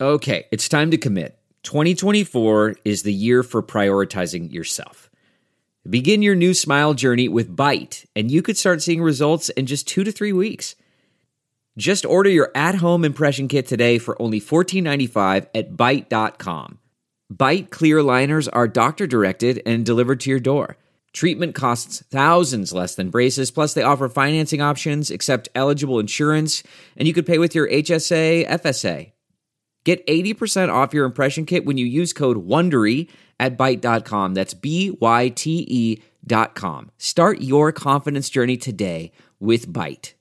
Okay, it's time to commit. 2024 is the year for prioritizing yourself. Begin your new smile journey with Byte, and you could start seeing results in just 2 to 3 weeks. Just order your at-home impression kit today for only $14.95 at Byte.com. Byte clear liners are doctor-directed and delivered to your door. Treatment costs thousands less than braces, plus they offer financing options, accept eligible insurance, and you could pay with your HSA, FSA. Get 80% off your impression kit when you use code WONDERY at Byte.com. That's BYTE.com. Start your confidence journey today with Byte.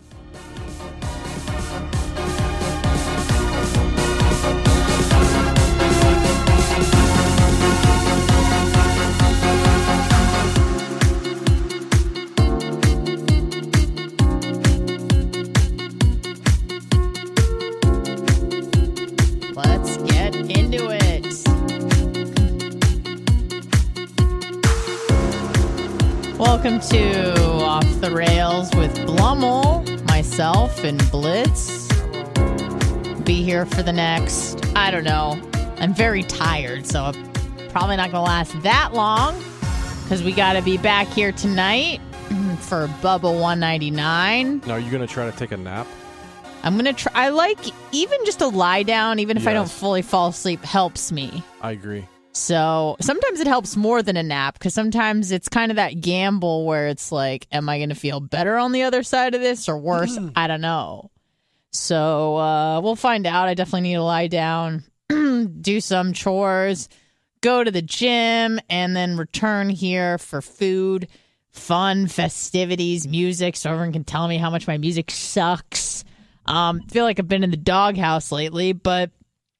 Welcome to Off the Rails with Blummel, myself, and Blitz. Be here for the next, I don't know. I'm very tired, so I'm probably not going to last that long because we got to be back here tonight for Bubba 199. Now, are you going to try to take a nap? I'm going to try. I like even just to lie down, even if I don't fully fall asleep, helps me. I agree. So sometimes it helps more than a nap because sometimes it's kind of that gamble where it's like, am I going to feel better on the other side of this or worse? I don't know. So we'll find out. I definitely need to lie down, do some chores, go to the gym, and then return here for food, fun, festivities, music, so everyone can tell me how much my music sucks. Feel like I've been in the doghouse lately, but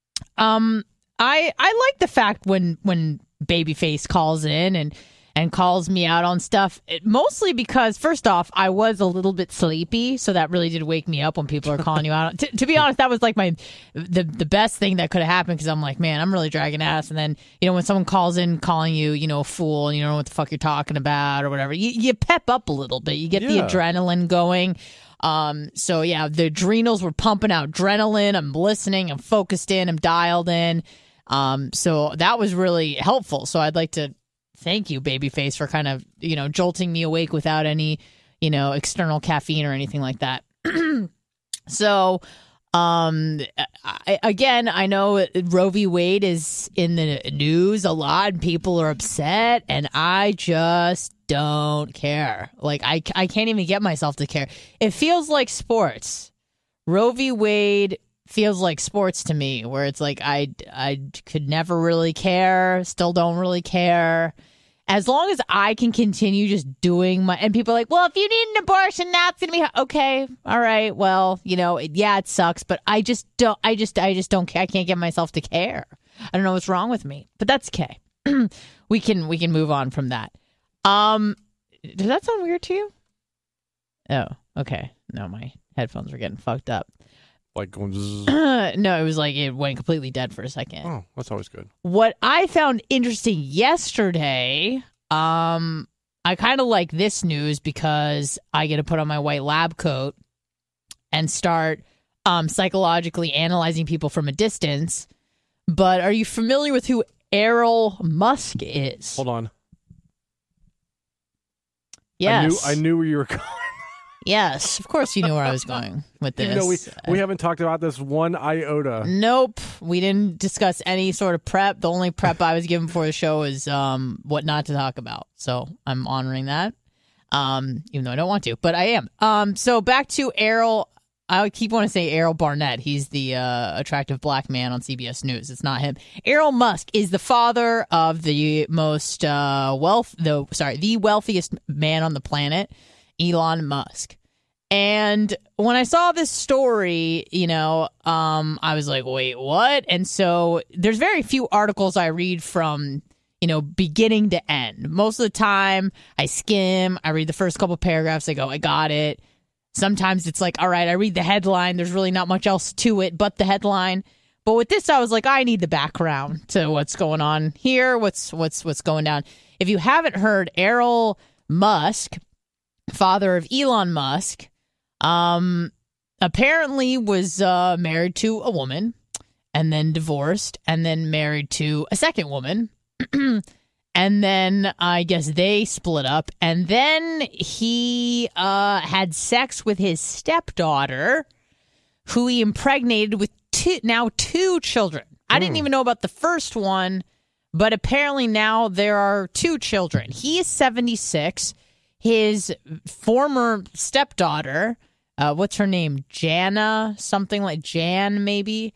I like the fact when Babyface calls in and calls me out on stuff, mostly because, first off, I was a little bit sleepy, so that really did wake me up when people are calling you out. To be honest, that was like the best thing that could have happened because I'm like, man, I'm really dragging ass. And then, when someone calls in calling you, a fool and you don't know what the fuck you're talking about or whatever, you pep up a little bit. You get the adrenaline going. So yeah, the adrenals were pumping out adrenaline. I'm listening. I'm focused in. I'm dialed in. So that was really helpful. So I'd like to thank you, Babyface, for kind of, jolting me awake without any, external caffeine or anything like that. So, I know Roe v. Wade is in the news a lot and people are upset and I just don't care. Like, I can't even get myself to care. It feels like sports. Roe v. Wade feels like sports to me, where it's like I could never really care, still don't really care. As long as I can continue just doing my, and people are like, well, if you need an abortion, that's gonna be okay. All right, well, it sucks, but I just don't care. I can't get myself to care. I don't know what's wrong with me, but that's okay. we can move on from that. Does that sound weird to you? Oh, okay. No, my headphones were getting fucked up. Like going zzz. No, it was like it went completely dead for a second. Oh, that's always good. What I found interesting yesterday, I kind of like this news because I get to put on my white lab coat and start psychologically analyzing people from a distance. But are you familiar with who Errol Musk is? Hold on. Yes. I knew where you were going. Yes, of course you knew where I was going with this. Even though we haven't talked about this one iota. Nope. We didn't discuss any sort of prep. The only prep I was given for the show is what not to talk about. So I'm honoring that, even though I don't want to, but I am. So back to Errol. I keep wanting to say Errol Barnett. He's the attractive black man on CBS News. It's not him. Errol Musk is the father of the most the wealthiest man on the planet, Elon Musk. And when I saw this story, I was like, wait, what? And so there's very few articles I read from, beginning to end. Most of the time I skim, I read the first couple paragraphs, I go, I got it. Sometimes it's like, all right, I read the headline. There's really not much else to it but the headline. But with this, I was like, I need the background to what's going on here, what's going down. If you haven't heard, Errol Musk, father of Elon Musk, apparently was married to a woman, and then divorced, and then married to a second woman. And then I guess they split up. And then he had sex with his stepdaughter, who he impregnated with two children. I didn't even know about the first one, but apparently now there are 2 children. He is 76. His former stepdaughter, what's her name? Jana, something like Jan, maybe.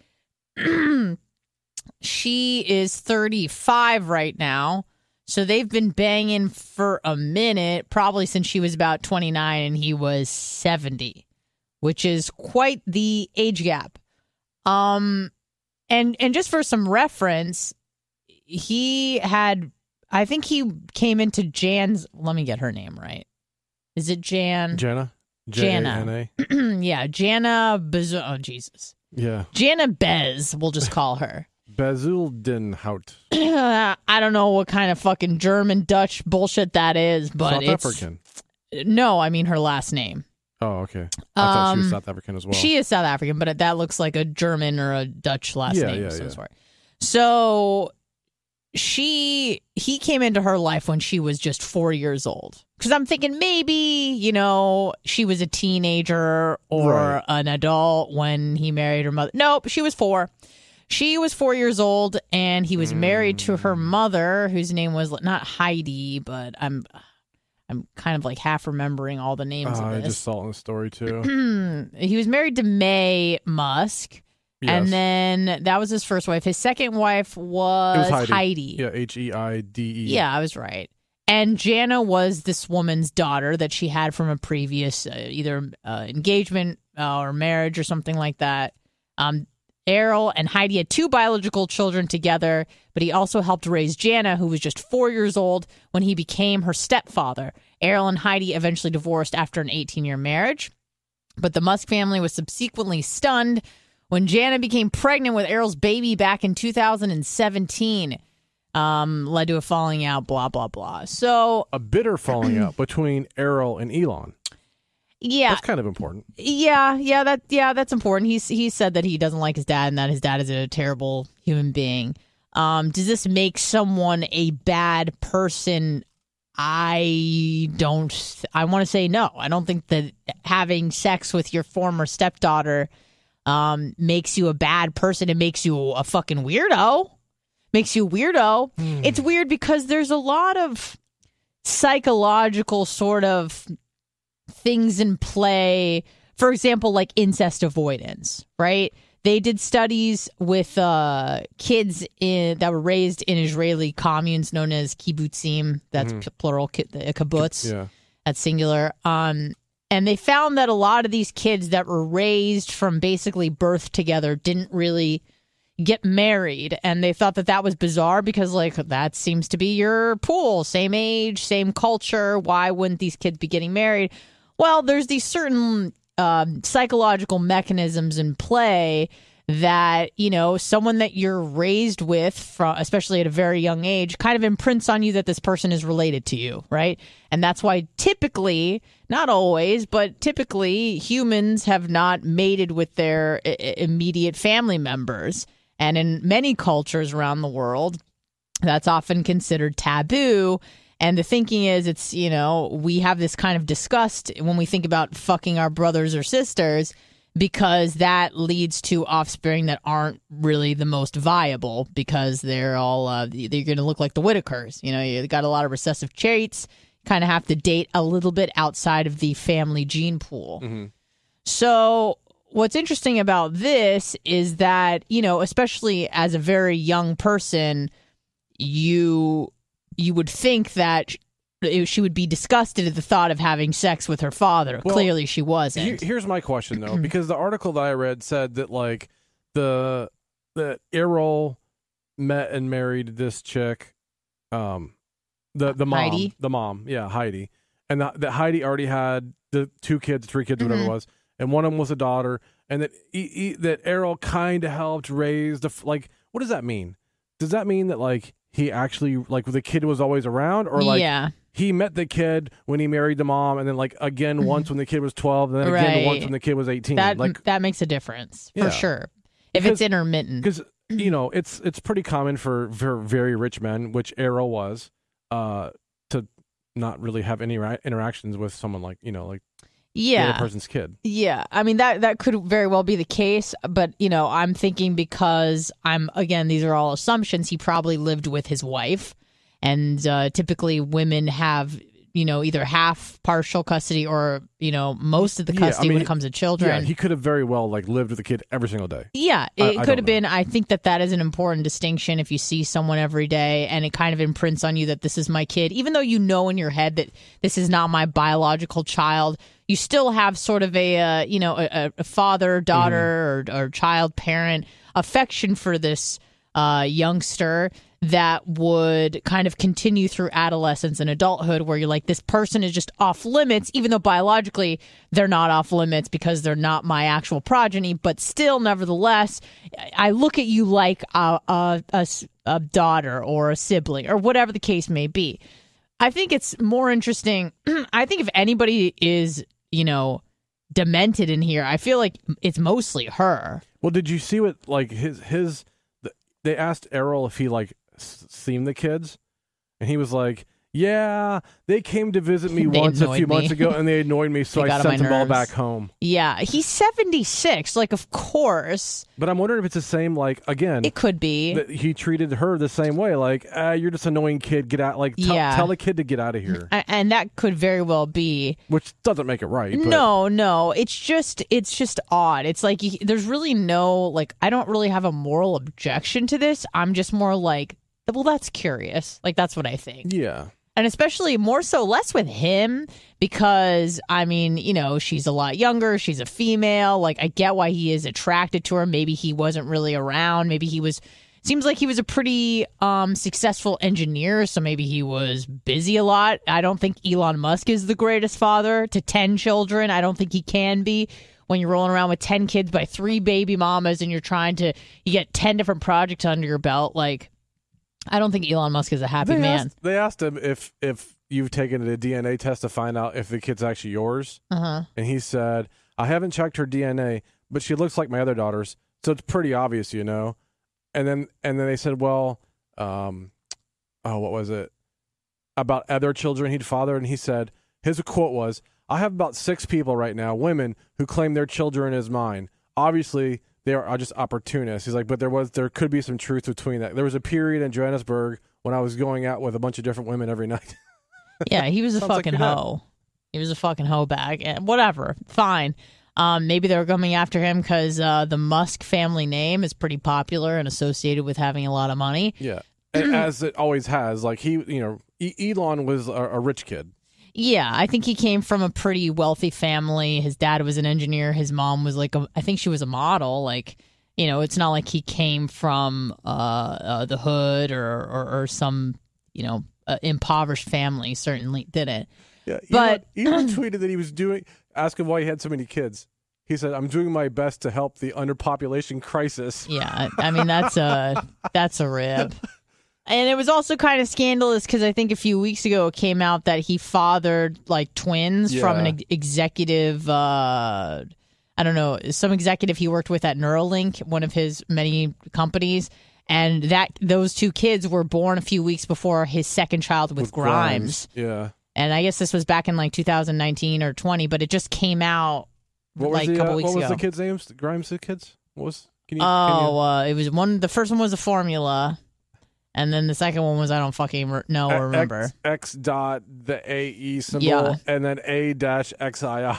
She is 35 right now. So they've been banging for a minute, probably since she was about 29 and he was 70, which is quite the age gap. And just for some reference, I think he came into Jan's, let me get her name right. Is it Jan? Jana. Jana. Yeah, Jana oh, Jesus. Yeah. Jana Bez, we'll just call her. Bezuidenhout. I don't know what kind of fucking German, Dutch bullshit that is, but South African. No, I mean her last name. Oh, okay. I thought she was South African as well. She is South African, but that looks like a German or a Dutch last name. Yeah. So he came into her life when she was just 4 years old. Because I'm thinking maybe, she was a teenager or an adult when he married her mother. Nope, she was 4. She was 4 years old, and he was married to her mother, whose name was not Heidi, but I'm kind of like half remembering all the names of this. I just saw it in the story too. He was married to Mae Musk, and then that was his first wife. His second wife was Heidi. Yeah, Heide. Yeah, I was right. And Jana was this woman's daughter that she had from a previous either engagement or marriage or something like that. Errol and Heidi had 2 biological children together, but he also helped raise Jana, who was just 4 years old when he became her stepfather. Errol and Heidi eventually divorced after an 18-year marriage, but the Musk family was subsequently stunned when Jana became pregnant with Errol's baby back in 2017. Led to a falling out, blah, blah, blah. So a bitter falling out between Errol and Elon. Yeah, that's kind of important. Yeah, that's important. He said that he doesn't like his dad and that his dad is a terrible human being. Does this make someone a bad person? I want to say no. I don't think that having sex with your former stepdaughter makes you a bad person. It makes you a fucking weirdo. It's weird because there's a lot of psychological sort of things in play. For example, like incest avoidance, right? They did studies with kids that were raised in Israeli communes known as kibbutzim. That's plural, kibbutz. Yeah. That's singular. And they found that a lot of these kids that were raised from basically birth together didn't really get married. And they thought that was bizarre because, like, that seems to be your pool. Same age, same culture. Why wouldn't these kids be getting married? Well, there's these certain psychological mechanisms in play that, someone that you're raised with, especially at a very young age, kind of imprints on you that this person is related to you, right? And that's why typically, not always, but typically humans have not mated with their immediate family members. And in many cultures around the world, that's often considered taboo. And the thinking is we have this kind of disgust when we think about fucking our brothers or sisters because that leads to offspring that aren't really the most viable because they're all they're going to look like the Whitakers. You got a lot of recessive traits, kind of have to date a little bit outside of the family gene pool. Mm-hmm. So what's interesting about this is that, especially as a very young person, you would think that she would be disgusted at the thought of having sex with her father. Well, clearly she wasn't. Here's my question, though, because the article that I read said that, like, the Errol met and married this chick, the mom. Heidi? The mom, yeah, Heidi. And that Heidi already had the 2 kids, 3 kids, whatever it was, and one of them was a daughter, and that that Errol kind of helped raise what does that mean? Does that mean that, like, he actually, like, the kid was always around, or like he met the kid when he married the mom, and then like again once when the kid was 12, and then again once when the kid was 18? That makes a difference for sure. If it's intermittent, because you know, it's pretty common for very rich men, which Errol was, to not really have any interactions with someone like, you know, like the other person's kid. Yeah. I mean, that could very well be the case. But, you know, I'm thinking because again, these are all assumptions. He probably lived with his wife. And typically women have, you know, either half partial custody or, you know, most of the custody when it comes to children. Yeah, he could have very well like lived with the kid every single day. Yeah, it could have been. I think that is an important distinction if you see someone every day and it kind of imprints on you that this is my kid. Even though you know in your head that this is not my biological child, you still have sort of a father, daughter, or child parent affection for this youngster that would kind of continue through adolescence and adulthood, where you're like, this person is just off limits, even though biologically they're not off limits because they're not my actual progeny. But still, nevertheless, I look at you like a daughter or a sibling or whatever the case may be. I think it's more interesting. I think if anybody is, you know, demented in here, I feel like it's mostly her. Well, did you see what like they asked Errol if he like seen the kids, and he was like, yeah, they came to visit me once a few months ago and they annoyed me, so I sent them all back home. Yeah, he's 76, like, of course. But I'm wondering if it's the same, like, again, it could be that he treated her the same way, like, you're just an annoying kid, get out, like, tell the kid to get out of here. And that could very well be, which doesn't make it right. But. No, it's just odd. It's like there's really no, like, I don't really have a moral objection to this. I'm just more like, well, that's curious. Like, that's what I think. Yeah. And especially more so less with him because, I mean, you know, she's a lot younger. She's a female. Like, I get why he is attracted to her. Maybe he wasn't really around. Maybe seems like he was a pretty successful engineer. So maybe he was busy a lot. I don't think Elon Musk is the greatest father to 10 children. I don't think he can be. When you're rolling around with 10 kids by 3 baby mamas and you get 10 different projects under your belt, like, I don't think Elon Musk is a happy man. They asked him if you've taken a DNA test to find out if the kid's actually yours. Uh-huh. And he said, I haven't checked her DNA, but she looks like my other daughters, so it's pretty obvious, you know. And then they said, well, what was it? About other children he'd fathered, and he said, his quote was, I have about 6 people right now, women, who claim their children as mine. Obviously, they are just opportunists. He's like, but there could be some truth between that. There was a period in Johannesburg when I was going out with a bunch of different women every night. Yeah, he was a fucking hoe. He was a fucking hoe bag. And whatever, fine. Maybe they were coming after him because the Musk family name is pretty popular and associated with having a lot of money. Yeah, as it always has. Like Elon was a rich kid. Yeah, I think he came from a pretty wealthy family. His dad was an engineer. His mom was I think she was a model. Like, you know, it's not like he came from the hood or some, you know, impoverished family. Certainly didn't. Yeah, but Elon tweeted that he was ask him why he had so many kids. He said, I'm doing my best to help the underpopulation crisis. Yeah, I mean, that's a rib. And it was also kind of scandalous because I think a few weeks ago it came out that he fathered like twins from an executive, I don't know, some executive he worked with at Neuralink, one of his many companies. And those 2 kids were born a few weeks before his second child with Grimes. Yeah. And I guess this was back in like 2019 or 20, but it just came out a couple weeks ago. What was the kids' names? Grimes' kids? What was? It was one. The first one was a formula. And then the second one was I don't fucking know or remember. X dot the AE symbol and then A-XII.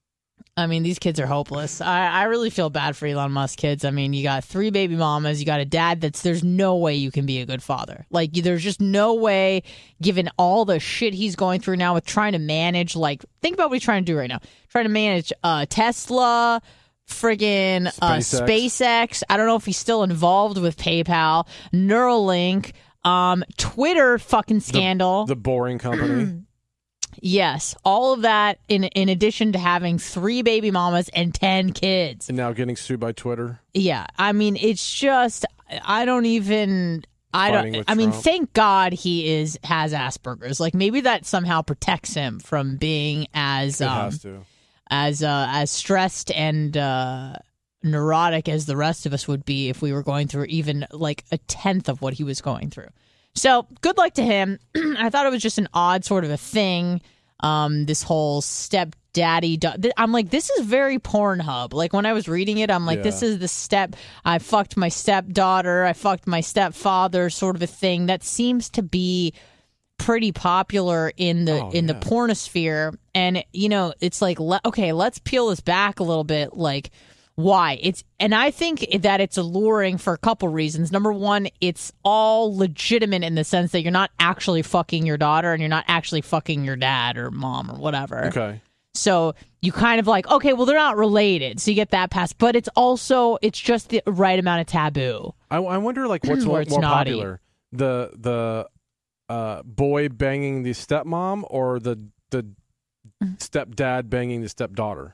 I mean, these kids are hopeless. I really feel bad for Elon Musk kids. I mean, you got 3 baby mamas. You got a dad there's no way you can be a good father. Like, there's just no way, given all the shit he's going through now with trying to manage, like, think about what he's trying to do right now. Trying to manage Tesla, friggin' SpaceX. I don't know if he's still involved with PayPal, Neuralink, Twitter fucking scandal. The boring company. Yes, all of that in addition to having 3 baby mamas and 10 kids. And now getting sued by Twitter. Yeah, I mean, it's just I mean, Trump. thank God he has Asperger's. Like, maybe that somehow protects him from being as it has to. as stressed and neurotic as the rest of us would be if we were going through even like a tenth of what he was going through. So good luck to him. I thought it was just an odd sort of a thing. This whole stepdaddy. I'm like, this is very Pornhub. Like when I was reading it, I'm like, this is the I fucked my stepdaughter. I fucked my stepfather sort of a thing that seems to be pretty popular in the pornosphere. And, you know, it's like, okay, let's peel this back a little bit. Like, why? And I think that it's alluring for a couple reasons. Number one, it's all legitimate in the sense that you're not actually fucking your daughter and you're not actually fucking your dad or mom or whatever. Okay. So you kind of like, okay, well, they're not related. So you get that pass. But it's just the right amount of taboo. I wonder, like, what's more naughty. popular? The boy banging the stepmom or the stepdad banging the stepdaughter?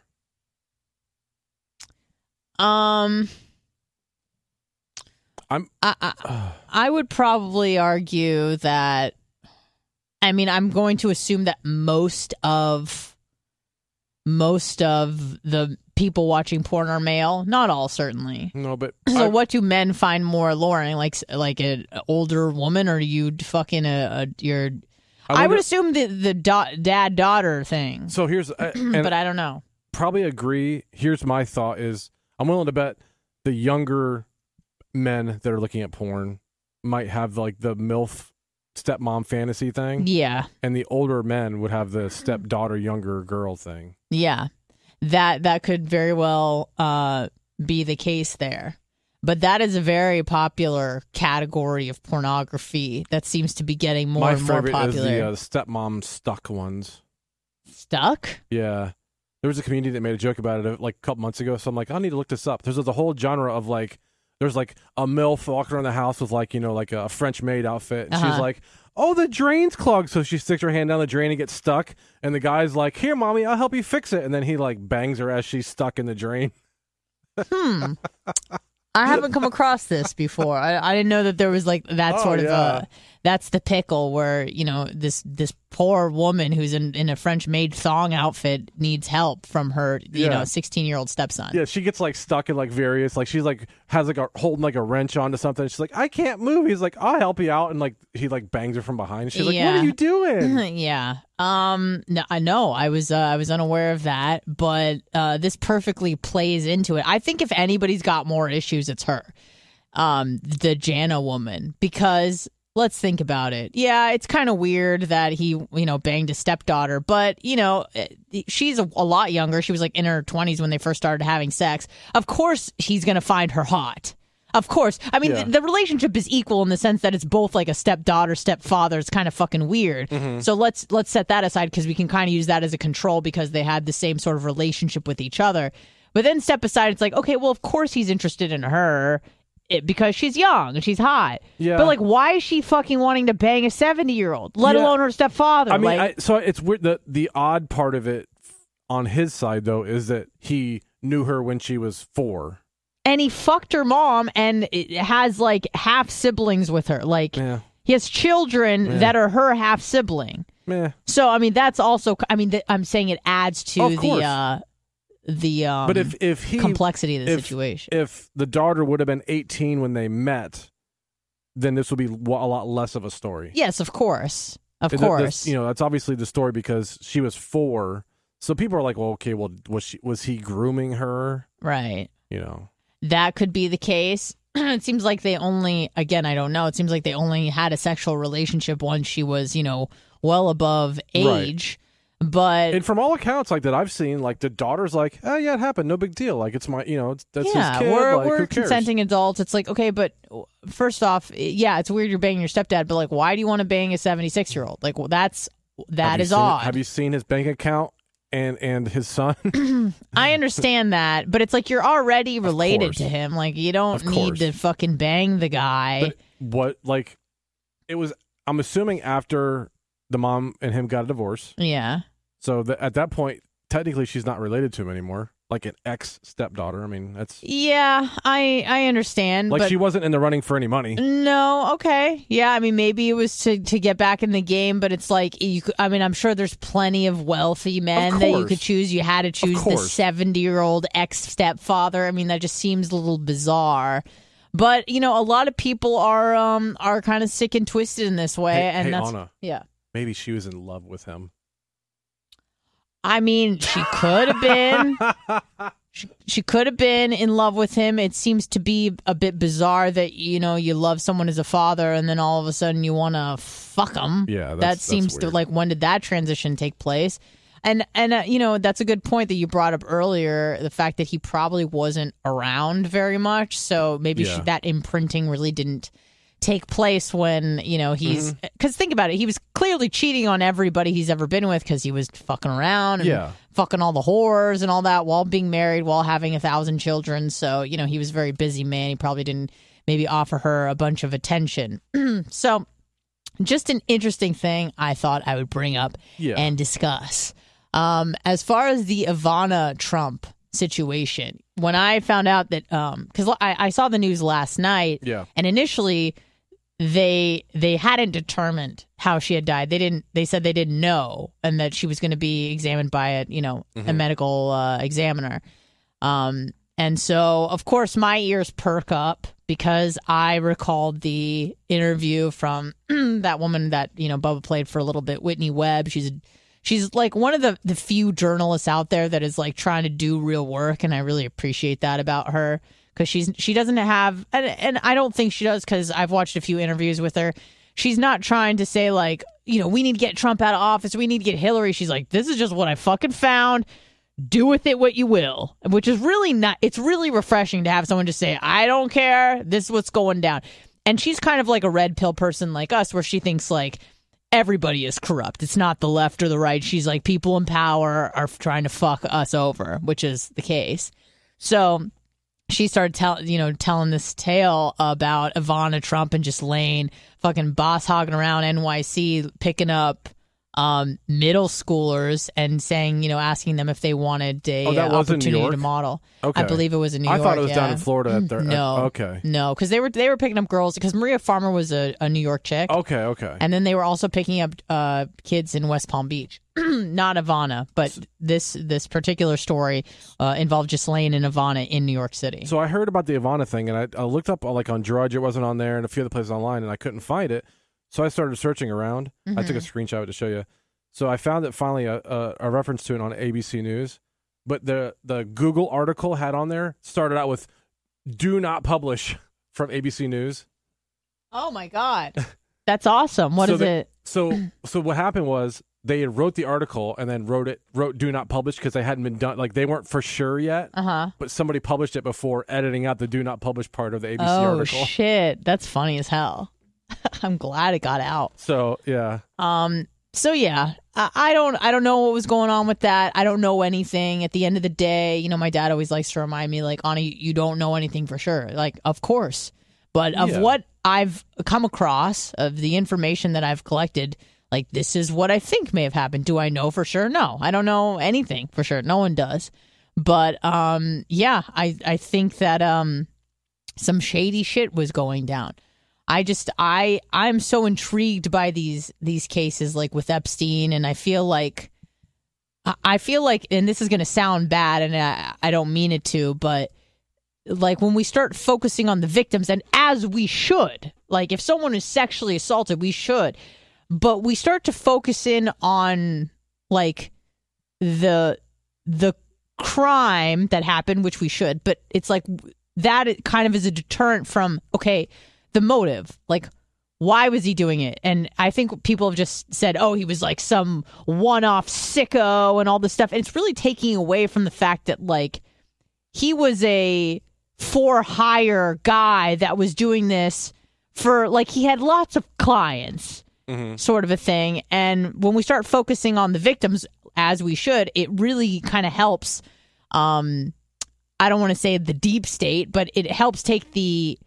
I would probably argue that, I mean, I'm going to assume that most of the people watching porn are male. Not all, certainly. No, but so what do men find more alluring? Like an older woman, or you fucking I would assume the dad-daughter thing. So here's, but I don't know. Probably agree. Here's my thought is, I'm willing to bet the younger men that are looking at porn might have like the MILF stepmom fantasy thing. Yeah. And the older men would have the stepdaughter younger girl thing. Yeah. That could very well be the case there. But that is a very popular category of pornography that seems to be getting more and more popular. My favorite is the stepmom stuck ones. Stuck? Yeah. There was a comedian that made a joke about it like a couple months ago, so I'm like, I need to look this up. There's a whole genre of like, there's like a MILF walking around the house with like, you know, like a French maid outfit. And she's like, oh, the drain's clogged. So she sticks her hand down the drain and gets stuck. And the guy's like, here, mommy, I'll help you fix it. And then he like bangs her as she's stuck in the drain. I haven't come across this before. I didn't know that there was like that sort of that's the pickle where, you know, this poor woman who's in a French maid thong outfit needs help from her, you know, 16-year-old stepson. Yeah, she gets like stuck in like various, like she's like has like holding like a wrench onto something. She's like, I can't move. He's like, I'll help you out, and like he like bangs her from behind. She's like, what are you doing? Yeah. No, I know. I was unaware of that, but this perfectly plays into it. I think if anybody's got more issues, it's her, the Jana woman, because let's think about it. Yeah, it's kind of weird that he, you know, banged a stepdaughter, but, you know, she's a lot younger. She was like in her 20s when they first started having sex. Of course, he's going to find her hot. Of course. I mean, the relationship is equal in the sense that it's both like a stepdaughter, stepfather. It's kind of fucking weird. Mm-hmm. So let's set that aside because we can kind of use that as a control because they had the same sort of relationship with each other. But then step aside, it's like, okay, well, of course he's interested in her. Because she's young and she's hot. Yeah. But, like, why is she fucking wanting to bang a 70-year-old, let alone her stepfather? I mean, so it's weird. The odd part of it on his side, though, is that he knew her when she was 4. And he fucked her mom and has, like, half-siblings with her. Like, he has children that are her half-sibling. So, I mean, that's also... I mean, I'm saying it adds to but if he, complexity of the situation. If the daughter would have been 18 when they met, then this would be a lot less of a story. Yes, of course. Of course. You know, that's obviously the story because she was 4. So people are like, well, okay, well, was he grooming her? Right. You know. That could be the case. It seems like they only, again, I don't know. It seems like they only had a sexual relationship once she was, you know, well above age. Right. But and from all accounts like that I've seen, like the daughter's like, oh yeah, it happened, no big deal. Like it's my, you know, that's his kid. We're consenting adults. It's like, okay, but first off, yeah, it's weird you're banging your stepdad, but like, why do you want to bang a 76-year-old? Like, well, that is odd. Have you seen his bank account and his son? I understand that, but it's like you're already related to him. Like you don't need to fucking bang the guy. But what, like, it was? I'm assuming after the mom and him got a divorce. Yeah. So at that point, technically, she's not related to him anymore. like an ex-stepdaughter. I mean, that's... Yeah, I understand. Like, but she wasn't in the running for any money. No, okay. Yeah, I mean, maybe it was to get back in the game, but it's like, I'm sure there's plenty of wealthy men that you could choose. You had to choose the 70-year-old ex-stepfather. I mean, that just seems a little bizarre. But, a lot of people are kind of sick and twisted in this way. Hey, that's Anna, yeah. Maybe she was in love with him. I mean, she could have been. She could have been in love with him. It seems to be a bit bizarre that, you love someone as a father and then all of a sudden you want to fuck them. Yeah, that seems weird. to, like, when did that transition take place? And that's a good point that you brought up earlier, the fact that he probably wasn't around very much. So maybe that imprinting really didn't take place when, he's... Because think about it. He was clearly cheating on everybody he's ever been with because he was fucking around and fucking all the whores and all that while being married, while having 1,000 children. So, he was a very busy man. He probably didn't maybe offer her a bunch of attention. So just an interesting thing I thought I would bring up and discuss. As far as the Ivana Trump situation, when I found out that, because I saw the news last night, and initially they hadn't determined how she had died. They said they didn't know, and that she was going to be examined by a medical examiner. And so, of course, my ears perk up because I recalled the interview from that woman that Bubba played for a little bit, Whitney Webb. She's like one of the few journalists out there that is like trying to do real work, and I really appreciate that about her because she doesn't have, and I don't think she does because I've watched a few interviews with her. She's not trying to say like, we need to get Trump out of office, we need to get Hillary. She's like, this is just what I fucking found. Do with it what you will, which is really not. It's really refreshing to have someone just say, I don't care. This is what's going down. And she's kind of like a red pill person like us, where she thinks like, everybody is corrupt. It's not the left or the right. She's like, people in power are trying to fuck us over, which is the case. So she started telling this tale about Ivana Trump and just laying fucking boss hogging around NYC, picking up middle schoolers and saying, asking them if they wanted a opportunity to model. Okay. I believe it was in New York. I thought it was down in Florida. No, because they were picking up girls because Maria Farmer was a New York chick. Okay. And then they were also picking up kids in West Palm Beach. Not Ivana, but this particular story involved Ghislaine and Ivana in New York City. So I heard about the Ivana thing, and I looked up like on Drudge, it wasn't on there, and a few other places online, and I couldn't find it. So I started searching around. I took a screenshot of it to show you. So I found it finally a reference to it on ABC News. But the Google article had on there started out with "Do not publish" from ABC News. Oh my God, that's awesome! What is it? So what happened was they wrote the article and then wrote "Do not publish" because they hadn't been done. Like they weren't for sure yet. But somebody published it before editing out the "Do not publish" part of the ABC article. Oh shit, that's funny as hell. I'm glad it got out. So yeah. So yeah, I don't know what was going on with that. I don't know anything. At the end of the day, my dad always likes to remind me, like, Anna, you don't know anything for sure. Like, of course, but of what I've come across, of the information that I've collected, like, this is what I think may have happened. Do I know for sure? No, I don't know anything for sure. No one does. But yeah, I think that some shady shit was going down. I'm so intrigued by these cases, like with Epstein, and I feel like, and this is going to sound bad, and I don't mean it to, but like when we start focusing on the victims, and as we should, like if someone is sexually assaulted, we should, but we start to focus in on like the crime that happened, which we should, but it's like that it kind of is a deterrent from, okay, the motive, like why was he doing it? And I think people have just said, oh, he was like some one-off sicko and all this stuff. And it's really taking away from the fact that like he was a for-hire guy that was doing this for, like, he had lots of clients, sort of a thing. And when we start focusing on the victims, as we should, it really kind of helps. I don't want to say the deep state, but it helps take the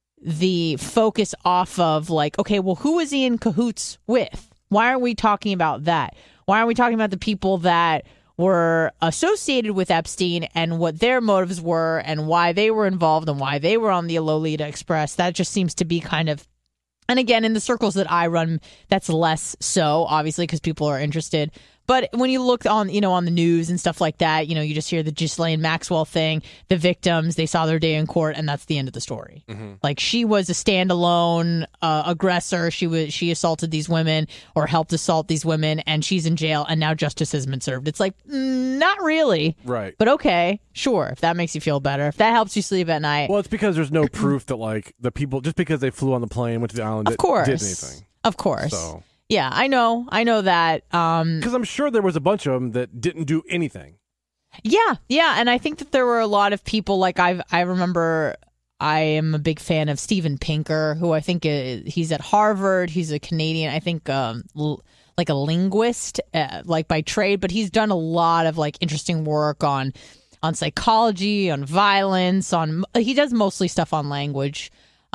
focus off of like, okay, well, who is he in cahoots with? Why aren't we talking about that? Why aren't we talking about the people that were associated with Epstein and what their motives were and why they were involved and why they were on the Lolita Express. That just seems to be kind of, and again, in the circles that I run, that's less so, obviously, because people are interested. But when you look on, on the news and stuff like that, you just hear the Ghislaine Maxwell thing, the victims, they saw their day in court, and that's the end of the story. Mm-hmm. Like, she was a standalone aggressor. She assaulted these women or helped assault these women, and she's in jail, and now justice has been served. It's like, not really. Right. But okay, sure, if that makes you feel better, if that helps you sleep at night. Well, it's because there's no proof that, like, the people, just because they flew on the plane, went to the island, did anything. Of course. So... Yeah, I know that. Because I'm sure there was a bunch of them that didn't do anything. Yeah, and I think that there were a lot of people. Like I remember, I am a big fan of Steven Pinker, who I think he's at Harvard. He's a Canadian, I think, like a linguist, like by trade, but he's done a lot of like interesting work on psychology, on violence, he does mostly stuff on language,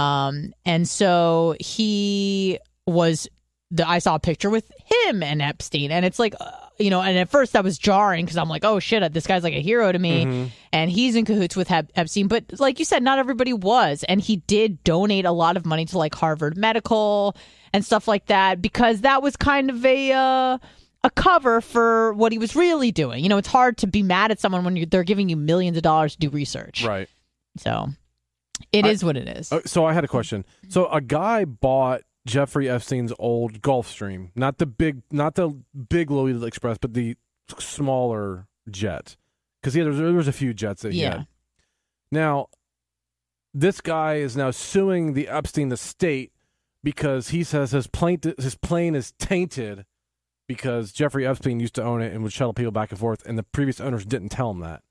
and so he was. I saw a picture with him and Epstein, and it's like, and at first that was jarring because I'm like, oh shit, this guy's like a hero to me, and he's in cahoots with Epstein. But like you said, not everybody was, and he did donate a lot of money to like Harvard Medical and stuff like that because that was kind of a cover for what he was really doing. It's hard to be mad at someone when they're giving you millions of dollars to do research, right? So it is what it is. So I had a question. So a guy bought Jeffrey Epstein's old Gulfstream, not the big Lolita Express, but the smaller jet, because there was a few jets that he had. Now, this guy is now suing the Epstein estate because he says his plane is tainted because Jeffrey Epstein used to own it and would shuttle people back and forth, and the previous owners didn't tell him that.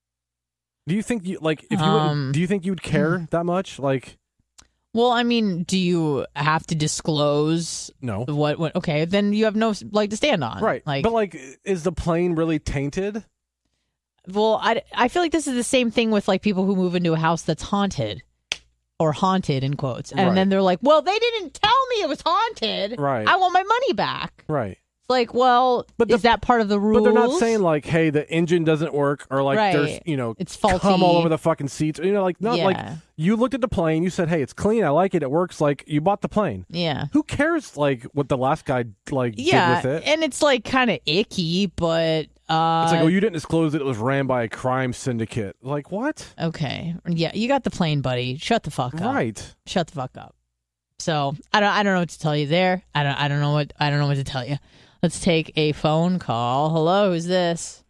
Do you think do you think you would care that much, like? Well, I mean, do you have to disclose? No. What? Okay, then you have no leg to stand on. Right. But is the plane really tainted? Well, I feel like this is the same thing with like people who move into a house that's haunted, or haunted in quotes, and then they're like, "Well, they didn't tell me it was haunted. Right. I want my money back." Right. It's like, well, is that part of the rules? But they're not saying like, "Hey, the engine doesn't work," or like, "There's it's faulty, cum all over the fucking seats." Like you looked at the plane, you said, "Hey, it's clean. I like it. It works." Like you bought the plane. Yeah. Who cares? Like what the last guy did with it? And it's like kind of icky, but it's like, you didn't disclose that it was ran by a crime syndicate. Like what? Okay. Yeah, you got the plane, buddy. Shut the fuck up. Right. Shut the fuck up. So I don't know what to tell you there. I don't know what to tell you. Let's take a phone call. Hello, who's this?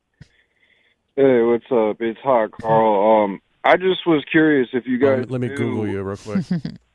Hey, what's up? It's Hot Carl. I just was curious if you guys let me Google you real quick.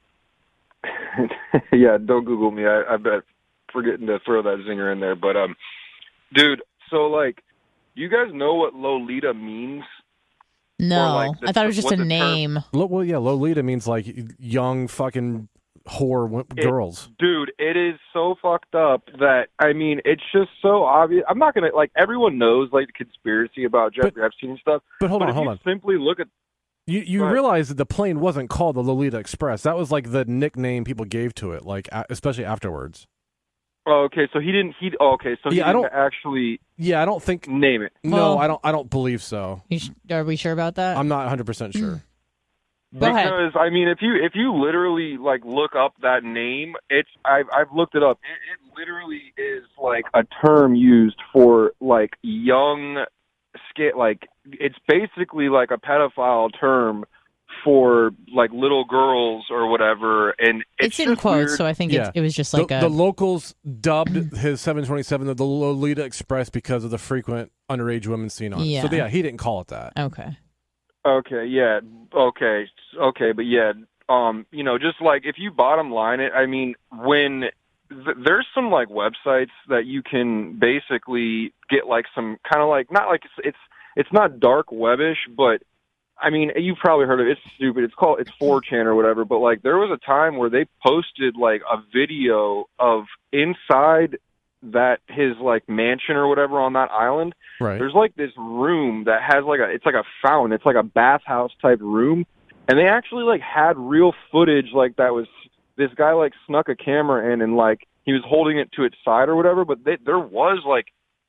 Yeah, don't Google me. I bet forgetting to throw that zinger in there. But dude, so like, you guys know what Lolita means? No, I thought it was just a name. Well, yeah, Lolita means like young fucking whore girls. Dude, it is so fucked up that, I mean, it's just so obvious. I'm not going to, like, everyone knows, like, the conspiracy about Jeffrey Epstein and stuff. But hold on. Simply look at... You realize that the plane wasn't called the Lolita Express. That was, like, the nickname people gave to it, like, especially afterwards. Oh, okay, so he didn't actually... Yeah, I don't think... Name it. No, I don't believe so. Are we sure about that? I'm not 100% sure. Because I mean, if you literally like look up that name, I've looked it up. It literally is like a term used for like young, like it's basically like a pedophile term for like little girls or whatever. And it's in quotes, weird. So I think it was just like the locals dubbed his 727 the Lolita Express because of the frequent underage women seen on it. Yeah. So yeah, he didn't call it that. Okay. Okay, yeah, okay, but yeah, just like if you bottom line it, I mean, when there's some like websites that you can basically get like some kind of like, not like it's not dark webbish, but I mean, you've probably heard of it. It's stupid. It's 4chan or whatever, but like there was a time where they posted like a video of inside that his like mansion or whatever on that island. Right. There's like this room that has it's like a fountain. It's like a bathhouse type room. And they actually like had real footage like that was this guy like snuck a camera in and like he was holding it to its side or whatever. But there was like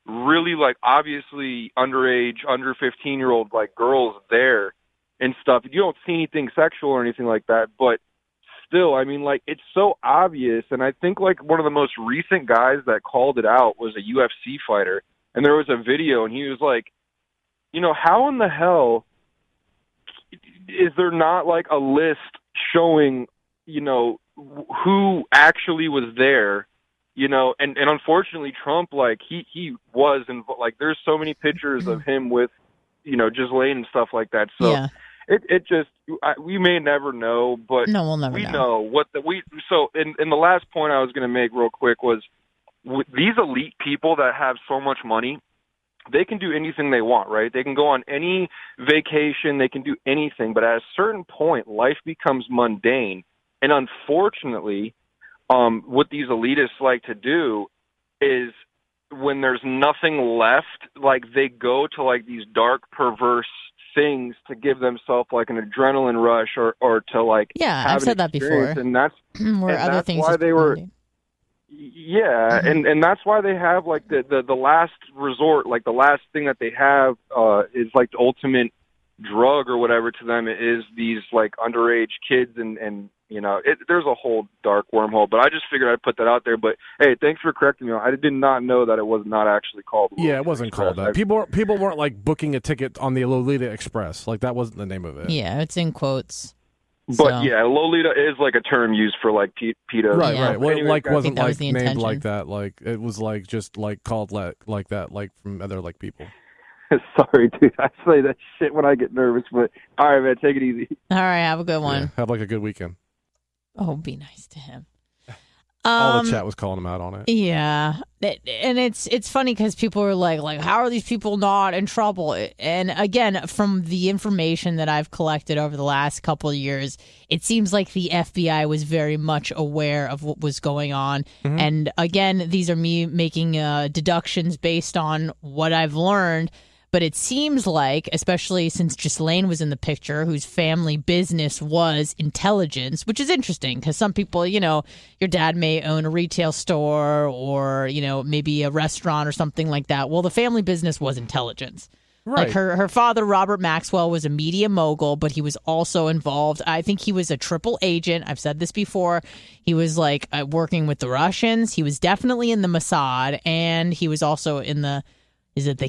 really like obviously underage, under 15-year-old like girls there and stuff. You don't see anything sexual or anything like that, but still, I mean, like, it's so obvious. And I think like one of the most recent guys that called it out was a UFC fighter, and there was a video, and he was like, you know, how in the hell is there not like a list showing, you know, who actually was there, you know? And unfortunately Trump, like he was like, there's so many pictures of him with, you know, Ghislaine and stuff like that. So Yeah. it just, we may never know, but No, we'll never we know. know what so in the last point I was going to make real quick was these elite people that have so much money, they can do anything they want, right? They can go on any vacation, they can do anything, but at a certain point, life becomes mundane. And unfortunately, what these elitists like to do is when there's nothing left, like they go to like these dark, perverse things to give themselves like an adrenaline rush or to like Yeah, have I've an said that before. experience. And that's Where and other that's things why just they were. blending. Yeah, and that's why they have like the last resort, like the last thing that they have is like the ultimate drug or whatever to them is these like underage kids and you know, there's a whole dark wormhole. But I just figured I'd put that out there. But hey, thanks for correcting me. I did not know that it was not actually called. Yeah, it wasn't called that. People weren't like booking a ticket on the Lolita Express. Like that wasn't the name of it. Yeah, it's in quotes. But So- yeah, Lolita is like a term used for like pedos. Right, Yeah. right. Well, Anyways, like guys, wasn't that was like the named intention. like that. Like it was like just like called like that, like from other like people. sorry, dude. I say that shit when I get nervous. But all right, man, take it easy. All right, have a good one. Yeah, have like a good weekend. Oh, be nice to him. All the chat was calling him out on it. Yeah, and it's funny because people are like, how are these people not in trouble? And again, from the information that I've collected over the last couple of years, it seems like the FBI was very much aware of what was going on. Mm-hmm. And again, these are me making deductions based on what I've learned. But it seems like, especially since Ghislaine was in the picture, whose family business was intelligence, which is interesting because some people, you know, your dad may own a retail store or, you know, maybe a restaurant or something like that. Well, the family business was intelligence. Right. Like her father, Robert Maxwell, was a media mogul, but he was also involved. I think he was a triple agent. I've said this before. He was like working with the Russians. He was definitely in the Mossad, and he was also in the... Is it the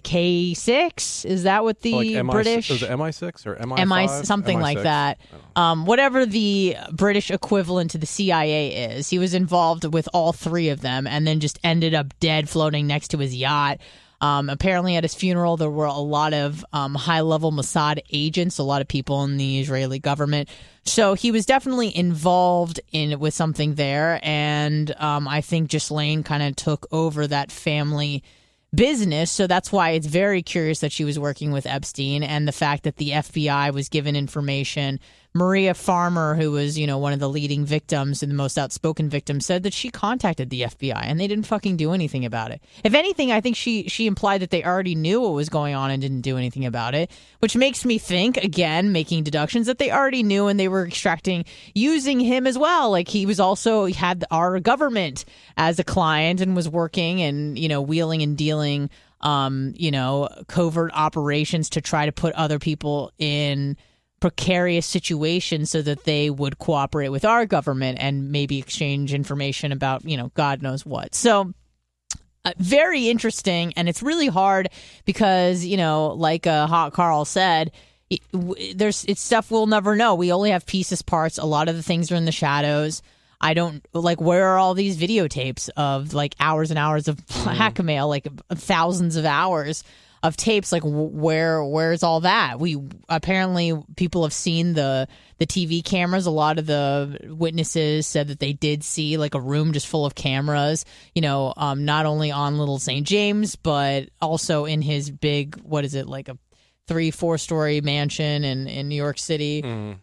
K6? Is that what the Like British? Was it MI6 or MI5? Something like that. Whatever the British equivalent to the CIA is. He was involved with all three of them and then just ended up dead floating next to his yacht. Apparently at his funeral, there were a lot of high-level Mossad agents, a lot of people in the Israeli government. So he was definitely involved with something there. And I think Ghislaine kind of took over that family business, so that's why it's very curious that she was working with Epstein, and the fact that the FBI was given information. Maria Farmer, who was, you know, one of the leading victims and the most outspoken victim, said that she contacted the FBI and they didn't fucking do anything about it. If anything, I think she implied that they already knew what was going on and didn't do anything about it, which makes me think, again, making deductions, that they already knew and they were using him as well. Like he had our government as a client and was working and, you know, wheeling and dealing, you know, covert operations to try to put other people in precarious situations so that they would cooperate with our government and maybe exchange information about, you know, God knows what. So very interesting. And it's really hard because, you know, like Hot Carl said, it's stuff we'll never know. We only have pieces, parts. A lot of the things are in the shadows. I don't like, where are all these videotapes of like hours and hours of blackmail, like thousands of hours of tapes? Like where's all that? Apparently people have seen the TV cameras. A lot of the witnesses said that they did see like a room just full of cameras, you know, not only on Little St. James, but also in his big, what is it, like a 3-4 story mansion in New York City.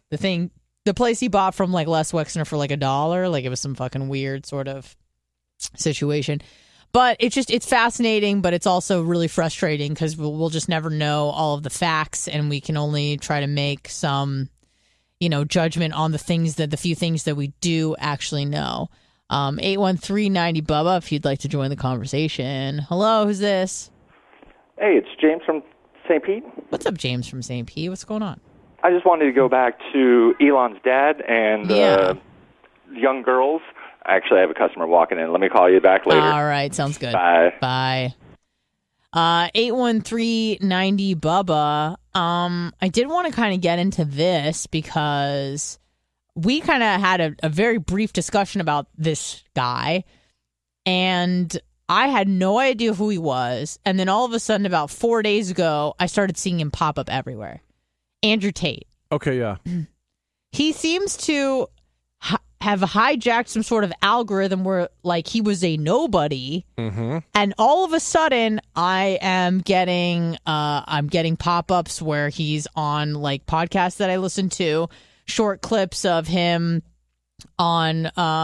The place he bought from like Les Wexner for like $1, like it was some fucking weird sort of situation. But it's fascinating, but it's also really frustrating because we'll just never know all of the facts, and we can only try to make some, you know, judgment on the few things that we do actually know. 813-90 Bubba, if you'd like to join the conversation. Hello, who's this? Hey, it's James from St. Pete. What's up, James from St. Pete? What's going on? I just wanted to go back to Elon's dad and young girls. Actually, I have a customer walking in. Let me call you back later. All right, sounds good. Bye. Bye. 81390 Bubba. I did want to kind of get into this because we kind of had a very brief discussion about this guy, and I had no idea who he was. And then all of a sudden, about 4 days ago, I started seeing him pop up everywhere. Andrew Tate. Okay, yeah. He seems to have hijacked some sort of algorithm where, like, he was a nobody, and all of a sudden, I'm getting pop-ups where he's on, like, podcasts that I listen to, short clips of him on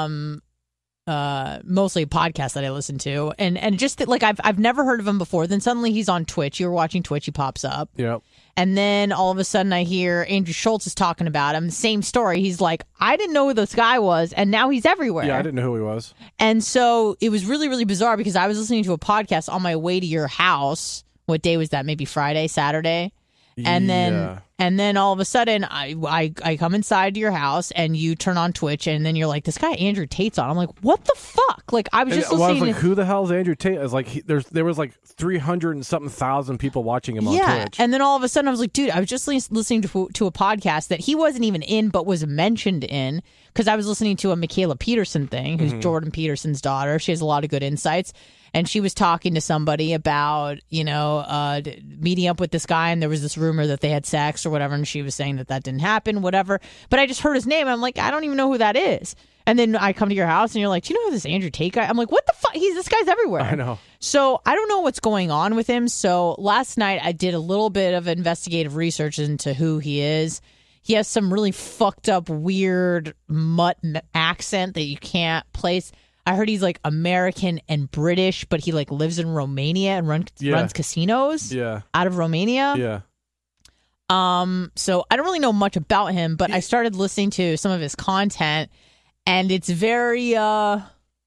mostly podcasts that I listen to, and just like I've never heard of him before. Then suddenly he's on Twitch. You were watching Twitch, he pops up. Yep. And then all of a sudden I hear Andrew Schultz is talking about him. Same story. He's like, I didn't know who this guy was, and now he's everywhere. Yeah, I didn't know who he was. And so it was really, really bizarre because I was listening to a podcast on my way to your house. What day was that? Maybe Friday, Saturday? And then all of a sudden, I come inside to your house and you turn on Twitch, and then you're like, this guy Andrew Tate's on. I'm like, what the fuck? Like, I was just listening. I was like, who the hell is Andrew Tate? I was like, there was like 300 and something thousand people watching him on Twitch. And then all of a sudden I was like, dude, I was just listening to a podcast that he wasn't even in, but was mentioned in, because I was listening to a Michaela Peterson thing, who's Jordan Peterson's daughter. She has a lot of good insights. And she was talking to somebody about, meeting up with this guy, and there was this rumor that they had sex or whatever, and she was saying that didn't happen, whatever. But I just heard his name, and I'm like, I don't even know who that is. And then I come to your house, and you're like, do you know who this Andrew Tate guy? I'm like, what the fuck? This guy's everywhere. I know. So I don't know what's going on with him. So last night I did a little bit of investigative research into who he is. He has some really fucked up, weird mutt accent that you can't place. I heard he's like American and British, but he like lives in Romania and runs casinos out of Romania. Yeah. So I don't really know much about him, but I started listening to some of his content, and it's very I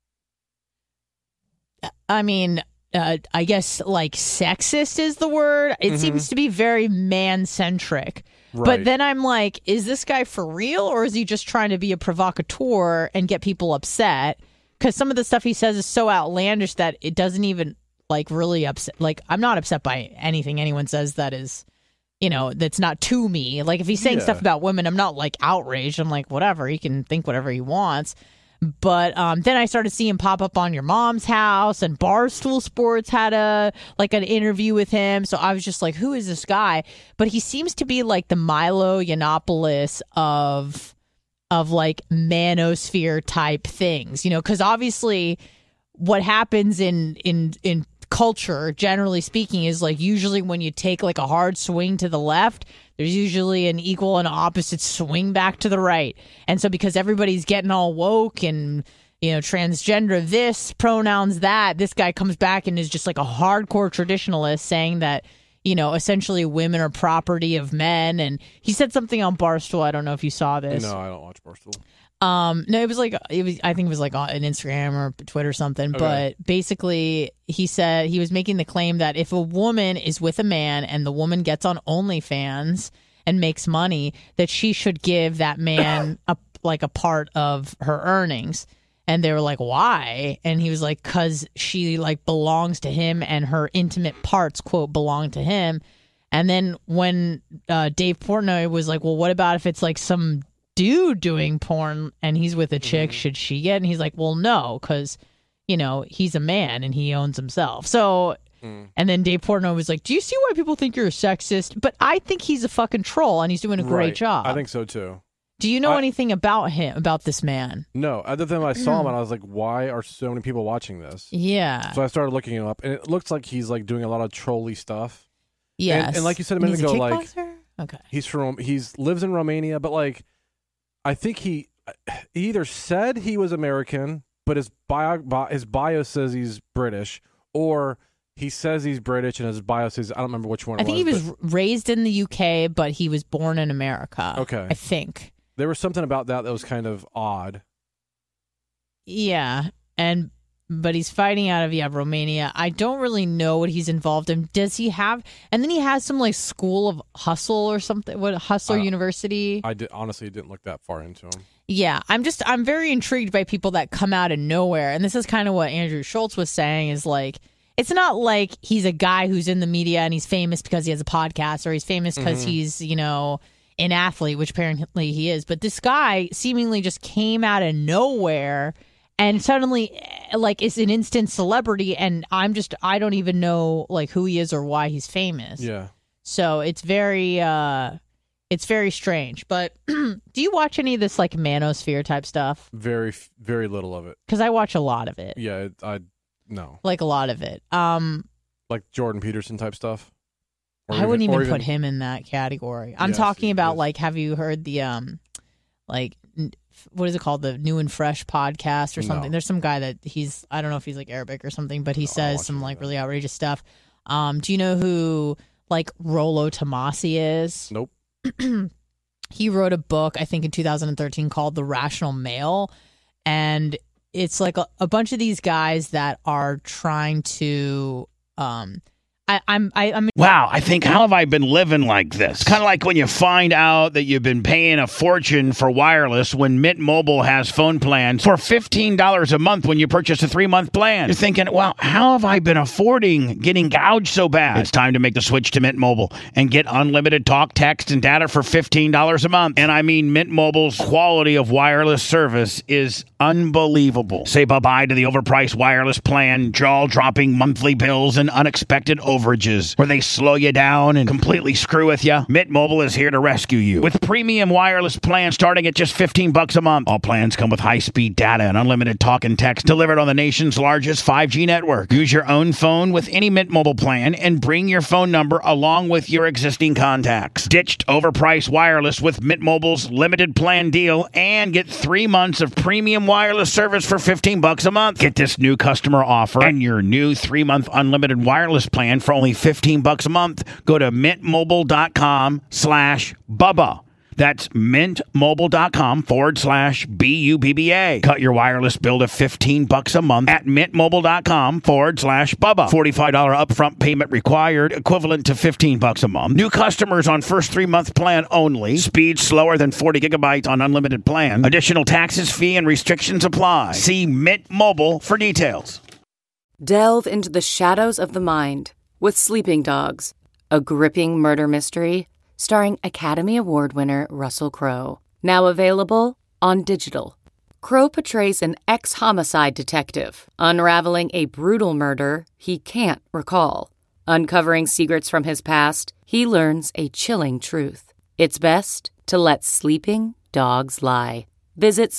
guess like sexist is the word. It seems to be very man-centric. Right. But then I'm like, is this guy for real, or is he just trying to be a provocateur and get people upset? Because some of the stuff he says is so outlandish that it doesn't even like really upset. Like, I'm not upset by anything anyone says that is, that's not to me. Like, if he's saying stuff about women, I'm not like outraged. I'm like, whatever, he can think whatever he wants. But then I started seeing him pop up on Your Mom's House, and Barstool Sports had an interview with him. So I was just like, who is this guy? But he seems to be like the Milo Yiannopoulos of like manosphere type things, because obviously what happens in culture, generally speaking, is like usually when you take like a hard swing to the left, there's usually an equal and opposite swing back to the right. And so because everybody's getting all woke and, transgender this, pronouns that, this guy comes back and is just like a hardcore traditionalist saying that, essentially women are property of men. And he said something on Barstool. I don't know if you saw this. No, I don't watch Barstool. No, I think it was like on Instagram or Twitter or something. Okay. But basically he said he was making the claim that if a woman is with a man and the woman gets on OnlyFans and makes money, that she should give that man a part of her earnings. And they were like, why? And he was like, because she like belongs to him and her intimate parts, quote, belong to him. And then when Dave Portnoy was like, well, what about if it's like some dude doing porn and he's with a chick, should she get? And he's like, well, no, because, he's a man and he owns himself. So, and then Dave Portnoy was like, do you see why people think you're a sexist? But I think he's a fucking troll and he's doing a great job. I think so too. Do you know anything about him, about this man? No, other than I saw him and I was like, why are so many people watching this? Yeah. So I started looking him up, and it looks like he's like doing a lot of trolly stuff. Yes. And like you said a minute ago, like okay, he's lives in Romania, but like I think he either said he was American, but his bio says he's British, or he says he's British and his bio says, I don't remember which one. I think he was raised in the UK, but he was born in America. Okay, I think. There was something about that was kind of odd. Yeah. And but he's fighting out of Romania. I don't really know what he's involved in. Does he have? And then he has some like School of Hustle or something. What Hustler University? I honestly didn't look that far into him. Yeah, I'm very intrigued by people that come out of nowhere, and this is kind of what Andrew Schultz was saying. Is like it's not like he's a guy who's in the media and he's famous because he has a podcast, or he's famous because he's an athlete, which apparently he is. But this guy seemingly just came out of nowhere. And suddenly, like, is an instant celebrity, and I don't even know, like, who he is or why he's famous. Yeah. So it's very strange. But do you watch any of this, like, manosphere type stuff? Very, very little of it. Because I watch a lot of it. Yeah, no. Like, a lot of it. Like Jordan Peterson type stuff? I wouldn't even put him in that category. I'm talking about, like, have you heard the, what is it called? The New and Fresh podcast or something. No. There's some guy that I don't know if he's like Arabic or something, but he says some like really outrageous stuff. Do you know who like Rollo Tomasi is? Nope. He wrote a book, I think in 2013 called The Rational Male. And it's like a bunch of these guys that are trying to, wow, I think, how have I been living like this? Kind of like when you find out that you've been paying a fortune for wireless when Mint Mobile has phone plans for $15 a month when you purchase a 3-month plan. You're thinking, wow, how have I been affording getting gouged so bad? It's time to make the switch to Mint Mobile and get unlimited talk, text, and data for $15 a month. And I mean, Mint Mobile's quality of wireless service is unbelievable. Say bye-bye to the overpriced wireless plan, jaw-dropping monthly bills, and unexpected overages where they slow you down and completely screw with you. Mint Mobile is here to rescue you with premium wireless plans starting at just $15 a month. All plans come with high-speed data and unlimited talk and text delivered on the nation's largest 5G network. Use your own phone with any Mint Mobile plan and bring your phone number along with your existing contacts. Ditched overpriced wireless with Mint Mobile's limited plan deal and get 3 months of premium wireless service for $15 a month. Get this new customer offer and your new 3-month unlimited wireless plan for only $15 a month. Go to mintmobile.com/Bubba. That's mintmobile.com/BUBBA. Cut your wireless bill to $15 a month at mintmobile.com/Bubba. $45 upfront payment required, equivalent to $15 a month. New customers on first 3-month plan only. Speed slower than 40 gigabytes on unlimited plan. Additional taxes, fee, and restrictions apply. See Mint Mobile for details. Delve into the shadows of the mind with Sleeping Dogs, a gripping murder mystery starring Academy Award winner Russell Crowe. Now available on digital. Crowe portrays an ex-homicide detective unraveling a brutal murder he can't recall. Uncovering secrets from his past, he learns a chilling truth. It's best to let sleeping dogs lie. Visit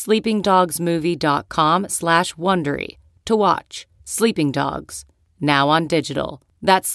sleepingdogsmovie.com/Wondery to watch Sleeping Dogs, now on digital. That's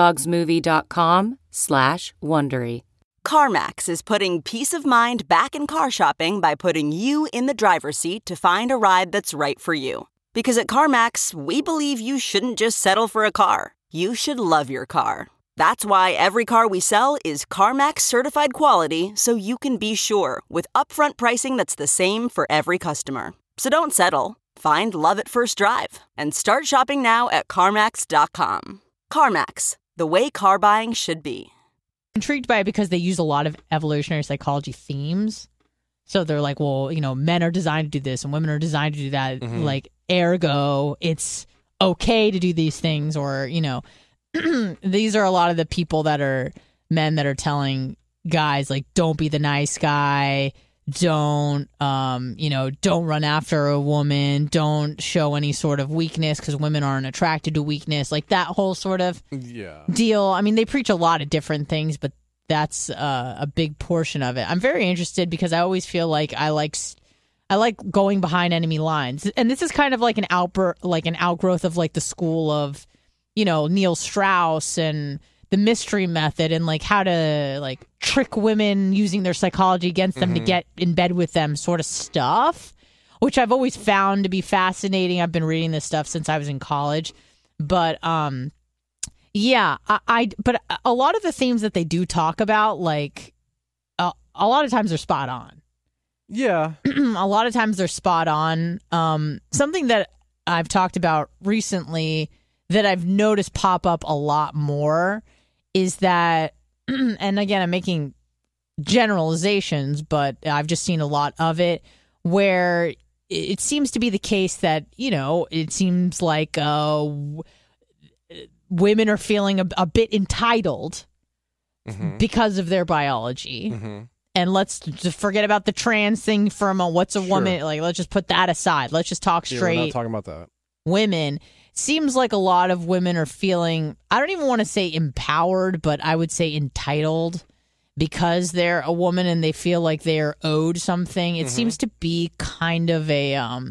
sleepingdogsmovie.com/Wondery. CarMax is putting peace of mind back in car shopping by putting you in the driver's seat to find a ride that's right for you. Because at CarMax, we believe you shouldn't just settle for a car. You should love your car. That's why every car we sell is CarMax certified quality, so you can be sure with upfront pricing that's the same for every customer. So don't settle. Find love at first drive and start shopping now at CarMax.com. CarMax, the way car buying should be. Intrigued by it because they use a lot of evolutionary psychology themes. So they're like, well, men are designed to do this and women are designed to do that. Mm-hmm. Like, ergo, it's okay to do these things. Or, these are a lot of the people that are men that are telling guys, like, don't be the nice guy. Don't run after a woman. Don't show any sort of weakness because women aren't attracted to weakness. Like that whole sort of deal. I mean, they preach a lot of different things, but that's a big portion of it. I'm very interested because I always feel like I like going behind enemy lines, and this is kind of like an outgrowth of like the school of, Neil Strauss and the mystery method and like how to like trick women using their psychology against them to get in bed with them sort of stuff, which I've always found to be fascinating. I've been reading this stuff since I was in college, but but a lot of the themes that they do talk about, like a lot of times they're spot on. Yeah. A lot of times they're spot on. Something that I've talked about recently that I've noticed pop up a lot more is that, and again, I'm making generalizations, but I've just seen a lot of it where it seems to be the case that, it seems like women are feeling a bit entitled because of their biology. And let's just forget about the trans thing for a moment. What's a woman? Like, let's just put that aside. Let's just talk straight. We're not talking about that. Women. Seems like a lot of women are feeling, I don't even want to say empowered, but I would say entitled because they're a woman and they feel like they're owed something. It seems to be kind of a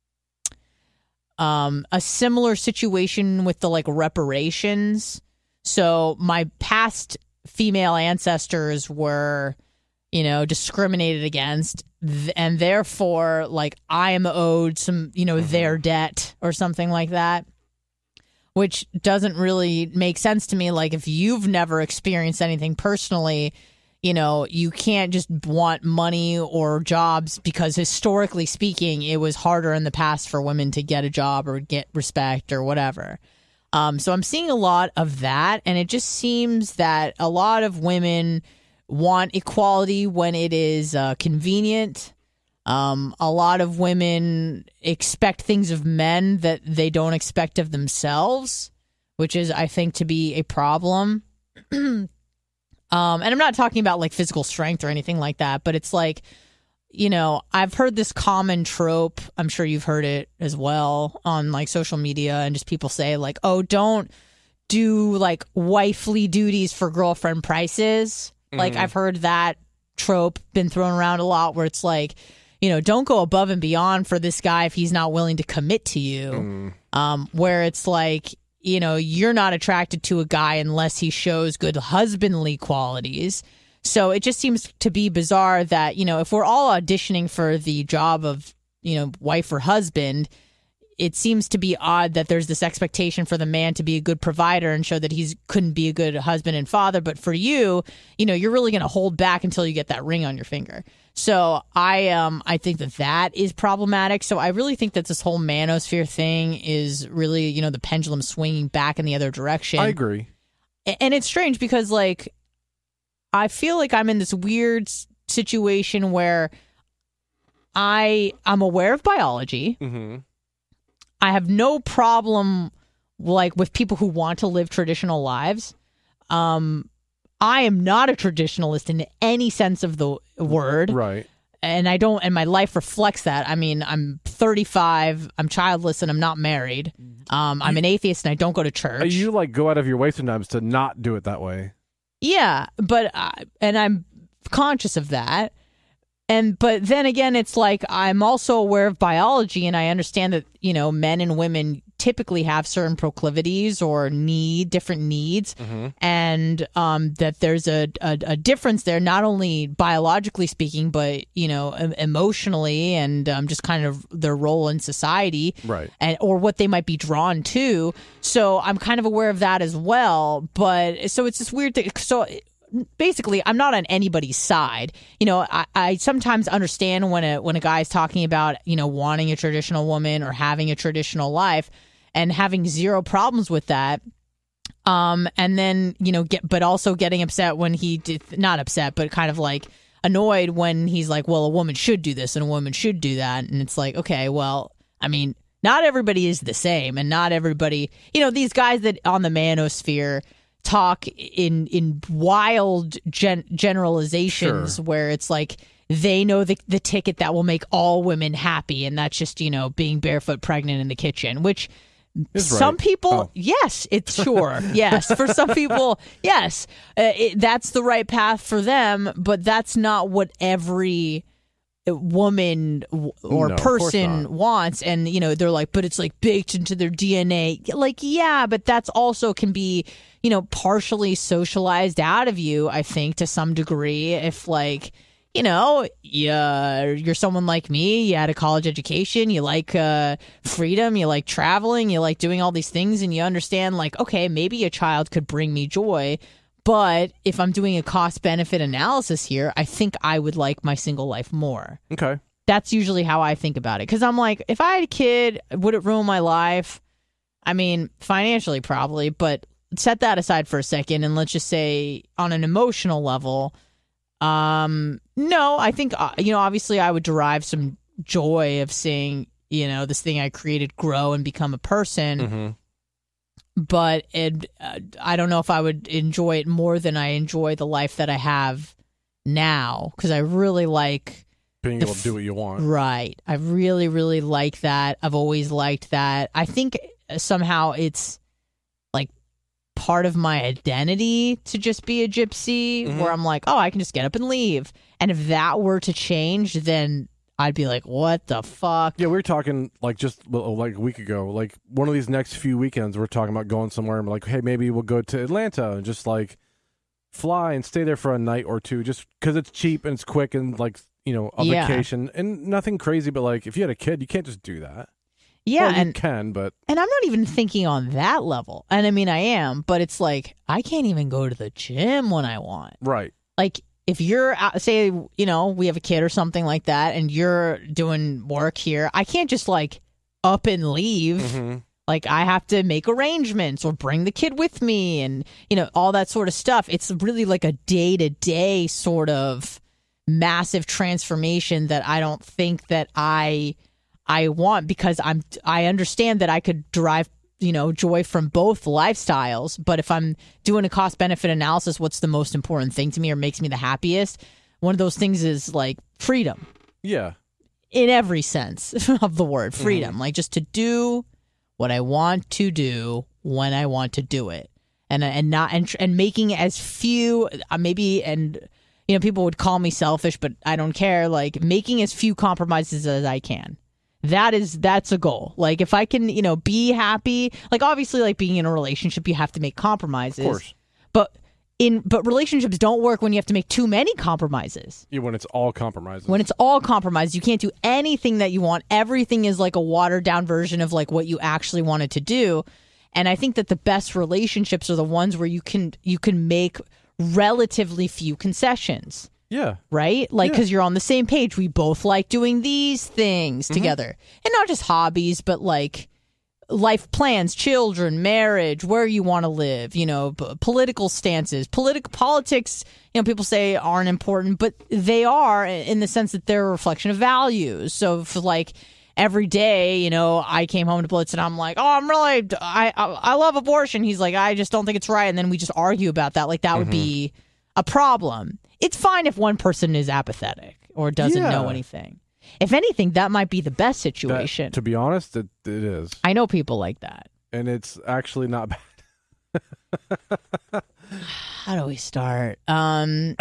similar situation with the like reparations. So my past female ancestors were, discriminated against, and therefore, like, I am owed some, their debt or something like that, which doesn't really make sense to me. Like, if you've never experienced anything personally, you can't just want money or jobs because historically speaking, it was harder in the past for women to get a job or get respect or whatever. So I'm seeing a lot of that, and it just seems that a lot of women want equality when it is convenient. A lot of women expect things of men that they don't expect of themselves, which is, I think, to be a problem. And I'm not talking about like physical strength or anything like that, but it's like, I've heard this common trope. I'm sure you've heard it as well on like social media, and just people say like, oh, don't do like wifely duties for girlfriend prices. Like, I've heard that trope been thrown around a lot where it's like, don't go above and beyond for this guy if he's not willing to commit to you. Where it's like, you're not attracted to a guy unless he shows good husbandly qualities. So it just seems to be bizarre that, if we're all auditioning for the job of, wife or husband, it seems to be odd that there's this expectation for the man to be a good provider and show that he couldn't be a good husband and father. But for you, you're really going to hold back until you get that ring on your finger. So I think that is problematic. So I really think that this whole manosphere thing is really, the pendulum swinging back in the other direction. I agree. And it's strange because, like, I feel like I'm in this weird situation where I'm aware of biology. I have no problem, like, with people who want to live traditional lives. I am not a traditionalist in any sense of the word. Right. And and my life reflects that. I mean, I'm 35, I'm childless, and I'm not married. I'm an atheist and I don't go to church. You like go out of your way sometimes to not do it that way. Yeah, but and I'm conscious of that. But then again, it's like I'm also aware of biology, and I understand that, men and women typically have certain proclivities or need different needs, and that there's a difference there, not only biologically speaking, but, emotionally and just kind of their role in society, right? And or what they might be drawn to. So I'm kind of aware of that as well. But so it's this weird thing. So basically, I'm not on anybody's side. I sometimes understand when a guy's talking about, wanting a traditional woman or having a traditional life and having zero problems with that. And then, but also getting upset when not upset, but kind of like annoyed when he's like, well, a woman should do this and a woman should do that. And it's like, okay, well, I mean, not everybody is the same, and not everybody, these guys that on the manosphere talk in wild generalizations, where it's like they know the ticket that will make all women happy, and that's just being barefoot pregnant in the kitchen, which some people yes, it's sure yes, for some people yes, that's the right path for them, but that's not what every woman or person wants. And they're like, but it's like baked into their DNA. Like, yeah, but that's also can be partially socialized out of you, I think, to some degree. If like you're someone like me, you had a college education, you like freedom, you like traveling, you like doing all these things, and you understand like, okay, maybe a child could bring me joy. But if I'm doing a cost-benefit analysis here, I think I would like my single life more. Okay. That's usually how I think about it. Because I'm like, if I had a kid, would it ruin my life? I mean, financially probably, but set that aside for a second, and let's just say on an emotional level, no, I think, obviously I would derive some joy of seeing, this thing I created grow and become a person. Mm-hmm. But I don't know if I would enjoy it more than I enjoy the life that I have now, because I really like being able to do what you want. Right. I really, really like that. I've always liked that. I think somehow it's like part of my identity to just be a gypsy, where I'm like, oh, I can just get up and leave. And if that were to change, then I'd be like, what the fuck? Yeah, we were talking just like a week ago. Like one of these next few weekends, we're talking about going somewhere and like, hey, maybe we'll go to Atlanta and just like fly and stay there for a night or two, just because it's cheap and it's quick and like, vacation and nothing crazy. But like, if you had a kid, you can't just do that. Yeah, well, you can, but and I'm not even thinking on that level. And I mean, I am, but it's like I can't even go to the gym when I want. Right. Like, if you're, say, we have a kid or something like that, and you're doing work here, I can't just like up and leave. Mm-hmm. Like, I have to make arrangements or bring the kid with me, and all that sort of stuff. It's really like a day-to-day sort of massive transformation that I don't think that I want, because I understand that I could derive joy from both lifestyles. But if I'm doing a cost benefit analysis, what's the most important thing to me or makes me the happiest? One of those things is like freedom. Yeah. In every sense of the word, freedom. Like just to do what I want to do when I want to do it. And making as few, people would call me selfish, but I don't care. Like making as few compromises as I can. That's a goal. Like if I can, be happy, like obviously like being in a relationship, you have to make compromises. Of course. But relationships don't work when you have to make too many compromises. Yeah, when it's all compromises. When it's all compromised, you can't do anything that you want. Everything is like a watered down version of like what you actually wanted to do. And I think that the best relationships are the ones where you can make relatively few concessions. Yeah. Right? Like, because you're on the same page. We both like doing these things together. And not just hobbies, but like life plans, children, marriage, where you want to live, political stances, politics, people say aren't important, but they are in the sense that they're a reflection of values. So for like every day, I came home to Blitz and I'm like, oh, I love abortion. He's like, I just don't think it's right. And then we just argue about that. Like that would be a problem. It's fine if one person is apathetic or doesn't know anything. If anything, that might be the best situation. To be honest, it is. I know people like that. And it's actually not bad. How do we start? I'm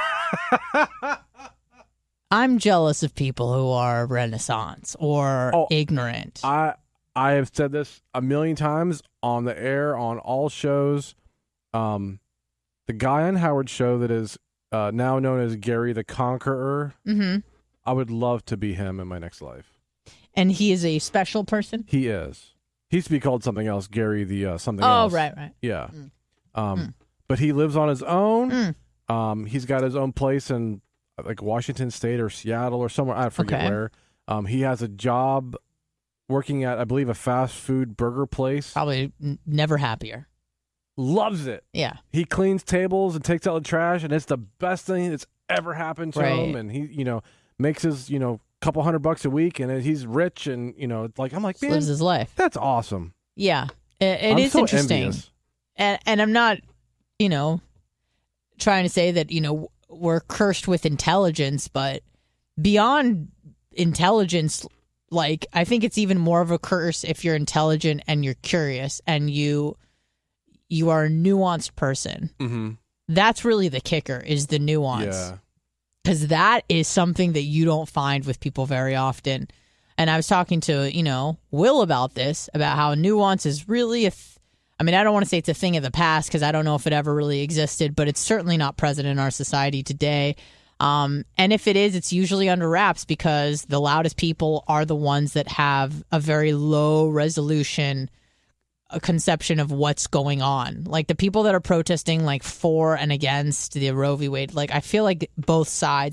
jealous of people who are Renaissance or ignorant. I have said this a million times on the air, on all shows. The guy on Howard's show that is now known as Gary the Conqueror. Mm-hmm. I would love to be him in my next life. And he is a special person? He is. He used to be called something else, Gary the something else. Oh, right. Yeah. But he lives on his own. He's got his own place in like Washington State or Seattle or somewhere. I forget where. He has a job working at, I believe, a fast food burger place. Probably never happier. Loves it. Yeah. He cleans tables and takes out the trash, and it's the best thing that's ever happened to him. And he, makes his, couple $100 a week, and he's rich, and like I'm like, man, lives his life. That's awesome. Yeah, it is so interesting. Envious. And I'm not, trying to say that we're cursed with intelligence, but beyond intelligence, like I think it's even more of a curse if you're intelligent and you're curious and you are a nuanced person. Mm-hmm. That's really the kicker, is the nuance. Yeah. Because that is something that you don't find with people very often. And I was talking to, Will about this, about how nuance is really I don't want to say it's a thing of the past, because I don't know if it ever really existed, but it's certainly not present in our society today. And if it is, it's usually under wraps, because the loudest people are the ones that have a very low resolution conception of what's going on. Like the people that are protesting like for and against the Roe v. Wade, like I feel like both sides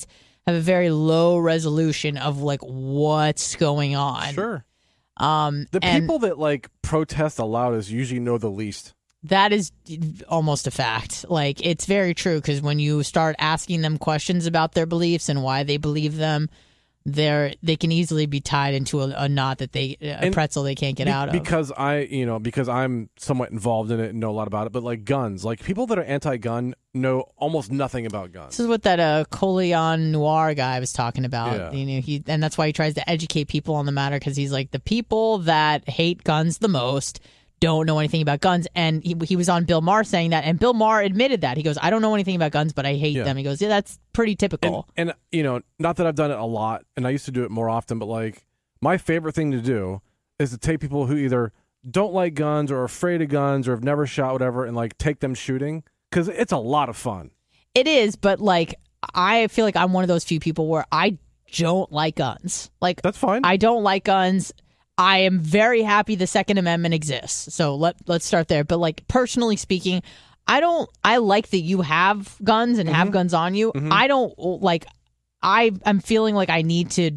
have a very low resolution of like what's going on. Sure. The people that like protest the loudest usually know the least. That is almost a fact. Like, it's very true, because when you start asking them questions about their beliefs and why they believe them, they can easily be tied into a knot that a pretzel they can't get out of. Because I'm somewhat involved in it and know a lot about it. But like guns, like people that are anti-gun know almost nothing about guns. This is what that Colion Noir guy was talking about. Yeah. And that's why he tries to educate people on the matter, because he's like, the people that hate guns the most don't know anything about guns. And he was on Bill Maher saying that, and Bill Maher admitted that. He goes, I don't know anything about guns, but I hate them. He goes, yeah, that's pretty typical. And not that I've done it a lot, and I used to do it more often, but like my favorite thing to do is to take people who either don't like guns or are afraid of guns or have never shot, whatever, and like take them shooting, because it's a lot of fun. It is, but like I feel like I'm one of those few people where I don't like guns. Like, that's fine. I don't like guns. I am very happy the Second Amendment exists. So let's start there. But like, personally speaking, I like that you have guns and have guns on you. I don't like, I'm feeling like I need to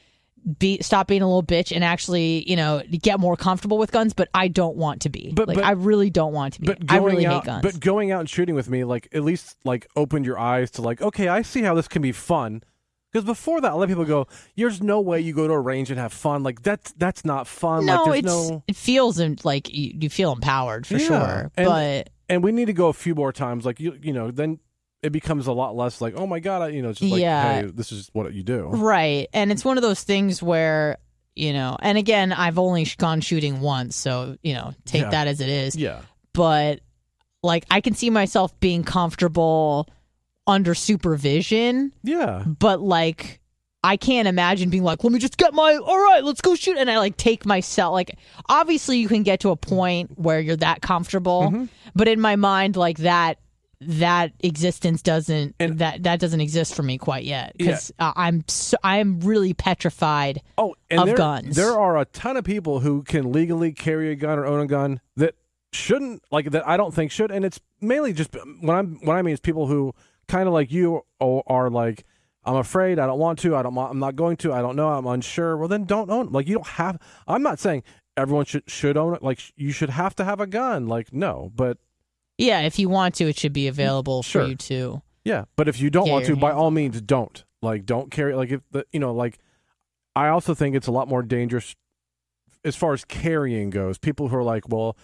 stop being a little bitch and actually, get more comfortable with guns, but I don't want to be. I really don't want to be. I really hate guns. But going out and shooting with me, like, at least like opened your eyes to like, okay, I see how this can be fun. Because before that, I let people go, there's no way you go to a range and have fun. Like, that's not fun. No, like, it feels like you feel empowered for sure. And we need to go a few more times. Like, then it becomes a lot less like, oh my God, it's just like, hey, this is what you do. Right. And it's one of those things where, and again, I've only gone shooting once. So, take that as it is. Yeah. But like, I can see myself being comfortable under supervision. Yeah. But like, I can't imagine being like, let me just get all right, let's go shoot. And I like take myself, like, obviously you can get to a point where you're that comfortable, but in my mind, like that existence doesn't exist for me quite yet, because I'm really petrified of guns. There are a ton of people who can legally carry a gun or own a gun that shouldn't, like, that I don't think should. And it's mainly just what I mean is people who kind of like you are like, I'm afraid, I don't want to, I'm not going to, I don't know, I'm unsure. Well, then don't own it. Like, you don't have, I'm not saying everyone should own it. Like, you should have to have a gun. Like, no, but yeah, if you want to, it should be available for you to. Yeah, but if you don't want to, by all means, don't. Like, don't carry. Like, if like, I also think it's a lot more dangerous as far as carrying goes. People who are like, well,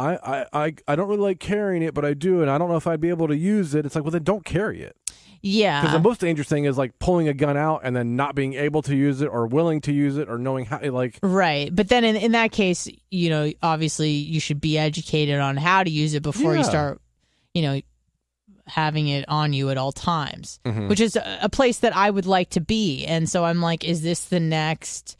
I don't really like carrying it, but I do, and I don't know if I'd be able to use it. It's like, well, then don't carry it. Yeah. Because the most dangerous thing is like pulling a gun out and then not being able to use it or willing to use it or knowing how, like. Right. But then in that case, obviously you should be educated on how to use it before you start, having it on you at all times, which is a place that I would like to be. And so I'm like, is this the next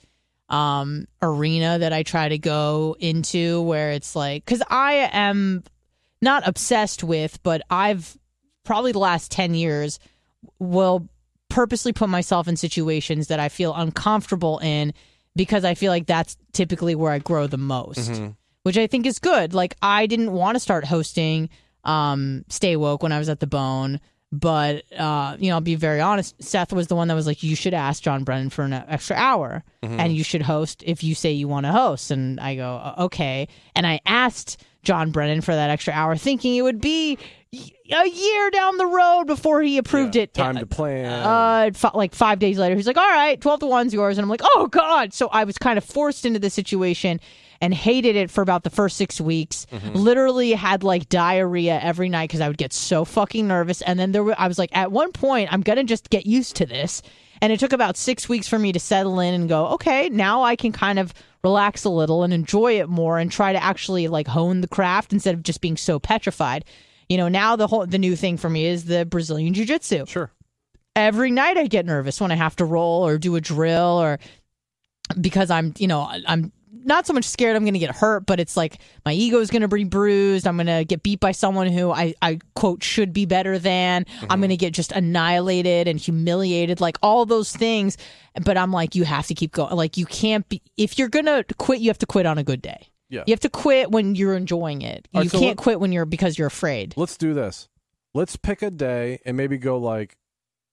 arena that I try to go into, where it's like, because I am not obsessed with, but I've probably the last 10 years will purposely put myself in situations that I feel uncomfortable in, because I feel like that's typically where I grow the most, which I think is good. Like, I didn't want to start hosting Stay Woke when I was at the Bone, but I'll be very honest, Seth was the one that was like, you should ask John Brennan for an extra hour and you should host if you say you want to host. And I go, okay. And I asked John Brennan for that extra hour, thinking it would be a year down the road before he approved it. Time to plan. Like 5 days later, he's like, all right, 12-1's yours. And I'm like, oh God. So I was kind of forced into the situation and hated it for about the first 6 weeks. Literally had like diarrhea every night because I would get so fucking nervous. And then I was like, at one point, I'm going to just get used to this. And it took about 6 weeks for me to settle in and go, okay, now I can kind of relax a little and enjoy it more and try to actually like hone the craft instead of just being so petrified. Now the new thing for me is the Brazilian Jiu-Jitsu. Sure. Every night I get nervous when I have to roll or do a drill, or because I'm not so much scared I'm going to get hurt, but it's like my ego is going to be bruised. I'm going to get beat by someone who I quote should be better than. I'm going to get just annihilated and humiliated, like all those things. But I'm like, you have to keep going. Like, you can't be, if you're going to quit, you have to quit on a good day. Yeah. You have to quit when you're enjoying it. You can't quit because you're afraid. Let's do this. Let's pick a day and maybe go like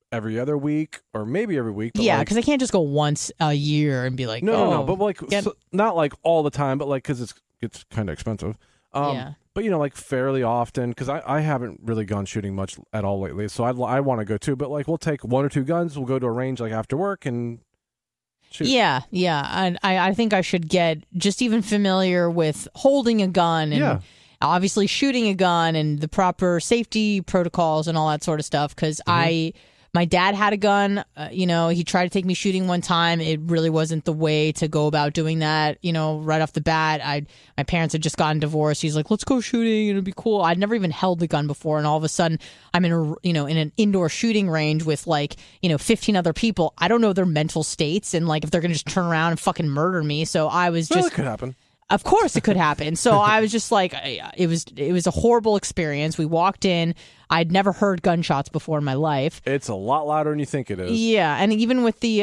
every other week or maybe every week. But yeah, like, because I can't just go once a year and be like, no, but like not like all the time, but like because it's kind of expensive. Yeah. But like fairly often, because I haven't really gone shooting much at all lately, so I want to go too. But like we'll take 1 or 2 guns, we'll go to a range like after work and shoot. Yeah, and I think I should get just even familiar with holding a gun and obviously shooting a gun and the proper safety protocols and all that sort of stuff. Because my dad had a gun. He tried to take me shooting one time. It really wasn't the way to go about doing that. Right off the bat, my parents had just gotten divorced. He's like, let's go shooting. It'll be cool. I'd never even held the gun before. And all of a sudden I'm in in an indoor shooting range with 15 other people. I don't know their mental states and if they're going to just turn around and fucking murder me. So I was just, well, it could happen. Of course it could happen. So I was just like, it was a horrible experience. We walked in. I'd never heard gunshots before in my life. It's a lot louder than you think it is. Yeah, and even with the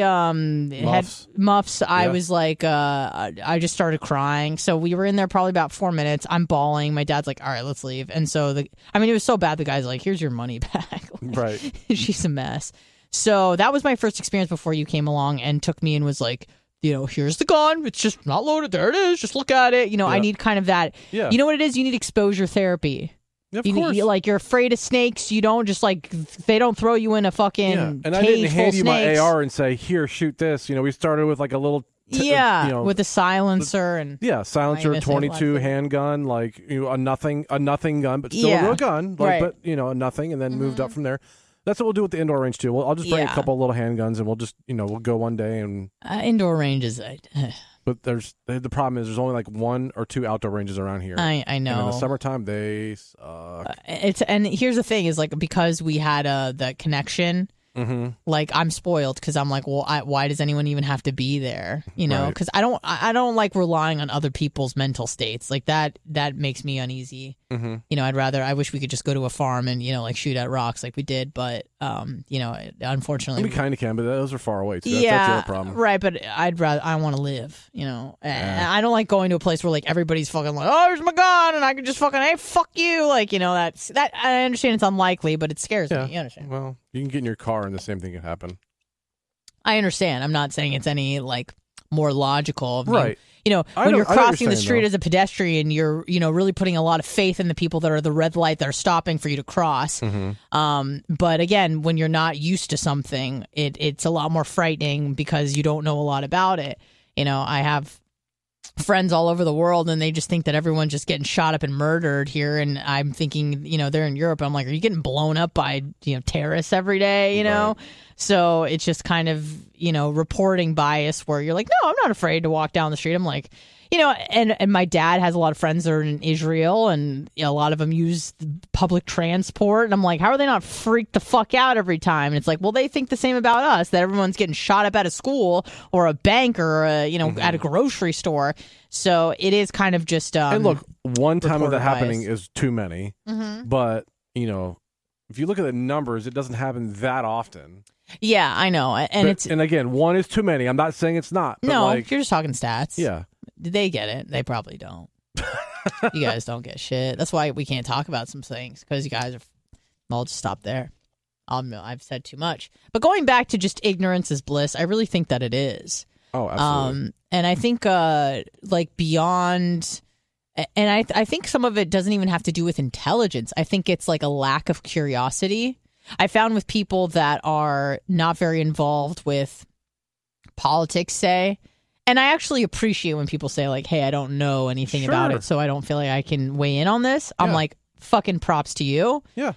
muffs, I was like, I just started crying. So we were in there probably about 4 minutes. I'm bawling. My dad's like, all right, let's leave. And so it was so bad. The guy's like, here's your money back. Right. She's a mess. So that was my first experience before you came along and took me and was like, here's the gun. It's just not loaded. There it is. Just look at it. I need kind of that. Yeah. You know what it is? You need exposure therapy. Of course. You're afraid of snakes. You don't just they don't throw you in a fucking and cage I didn't hand you snakes. my AR and say, here, shoot this. We started with like a little with a silencer and silencer, 22 handgun, a nothing gun, but still a real gun, but a nothing, and then moved up from there. That's what we'll do with the indoor range too. I'll just bring a couple of little handguns, and we'll just we'll go one day and indoor ranges. But the problem is there's only like 1 or 2 outdoor ranges around here. I know. And in the summertime they suck. And here's the thing is because we had that connection. Mm-hmm. I'm spoiled because I'm like, well, why does anyone even have to be there? Because I don't like relying on other people's mental states. That makes me uneasy. Mm-hmm. I wish we could just go to a farm and shoot at rocks like we did, but unfortunately we kind of can, but those are far away too. That's the other problem. Right, but I want to live. And I don't like going to a place where everybody's fucking like, oh, here's my gun, and I can just fucking, hey, fuck you, that. I understand it's unlikely, but it scares me. You understand? Well, you can get in your car and the same thing can happen. I understand. I'm not saying it's any more logical. Right. When you're crossing the street as a pedestrian, you're really putting a lot of faith in the people that are the red light that are stopping for you to cross. Mm-hmm. But again, when you're not used to something, it's a lot more frightening because you don't know a lot about it. I have friends all over the world and they just think that everyone's just getting shot up and murdered here, and I'm thinking they're in Europe. I'm like, are you getting blown up by terrorists every day? Right. So it's just kind of reporting bias where you're like, no, I'm not afraid to walk down the street. I'm like, and my dad has a lot of friends that are in Israel, and a lot of them use public transport, and I'm like, how are they not freaked the fuck out every time? And it's like, well, they think the same about us, that everyone's getting shot up at a school or a bank or at a grocery store. So it is kind of just and look, one time of that happening is too many. Mm-hmm. But if you look at the numbers, it doesn't happen that often. Yeah, I know, and again, 1 is too many. I'm not saying it's not. But no, you're just talking stats. Yeah. They get it. They probably don't. You guys don't get shit. That's why we can't talk about some things, because you guys are. I'll just stop there. I've said too much. But going back to just ignorance is bliss, I really think that it is. Oh, absolutely. And I think beyond, and I think some of it doesn't even have to do with intelligence. I think it's a lack of curiosity. I found with people that are not very involved with politics, say. And I actually appreciate when people say, hey, I don't know anything about it, so I don't feel like I can weigh in on this. Yeah. I'm like, fucking props to you. Yeah.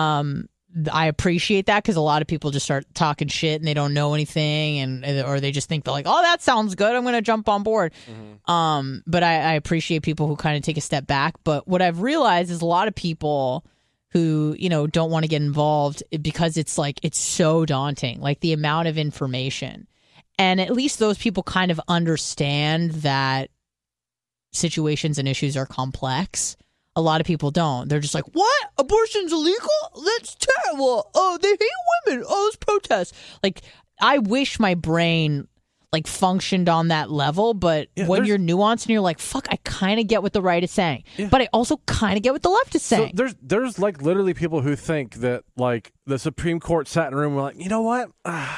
I appreciate that, because a lot of people just start talking shit and they don't know anything, or they just think they're like, oh, that sounds good, I'm going to jump on board. Mm-hmm. But I appreciate people who kind of take a step back. But what I've realized is a lot of people who, don't want to get involved because it's so daunting, the amount of information. And at least those people kind of understand that situations and issues are complex. A lot of people don't. They're just like, what? Abortion's illegal? That's terrible. Oh, they hate women. Oh, let's protest. I wish my brain, like functioned on that level, but when you're nuanced and you're like, fuck, I kind of get what the right is saying, but I also kind of get what the left is saying. So there's like literally people who think that like the Supreme Court sat in a room and were like, you know what?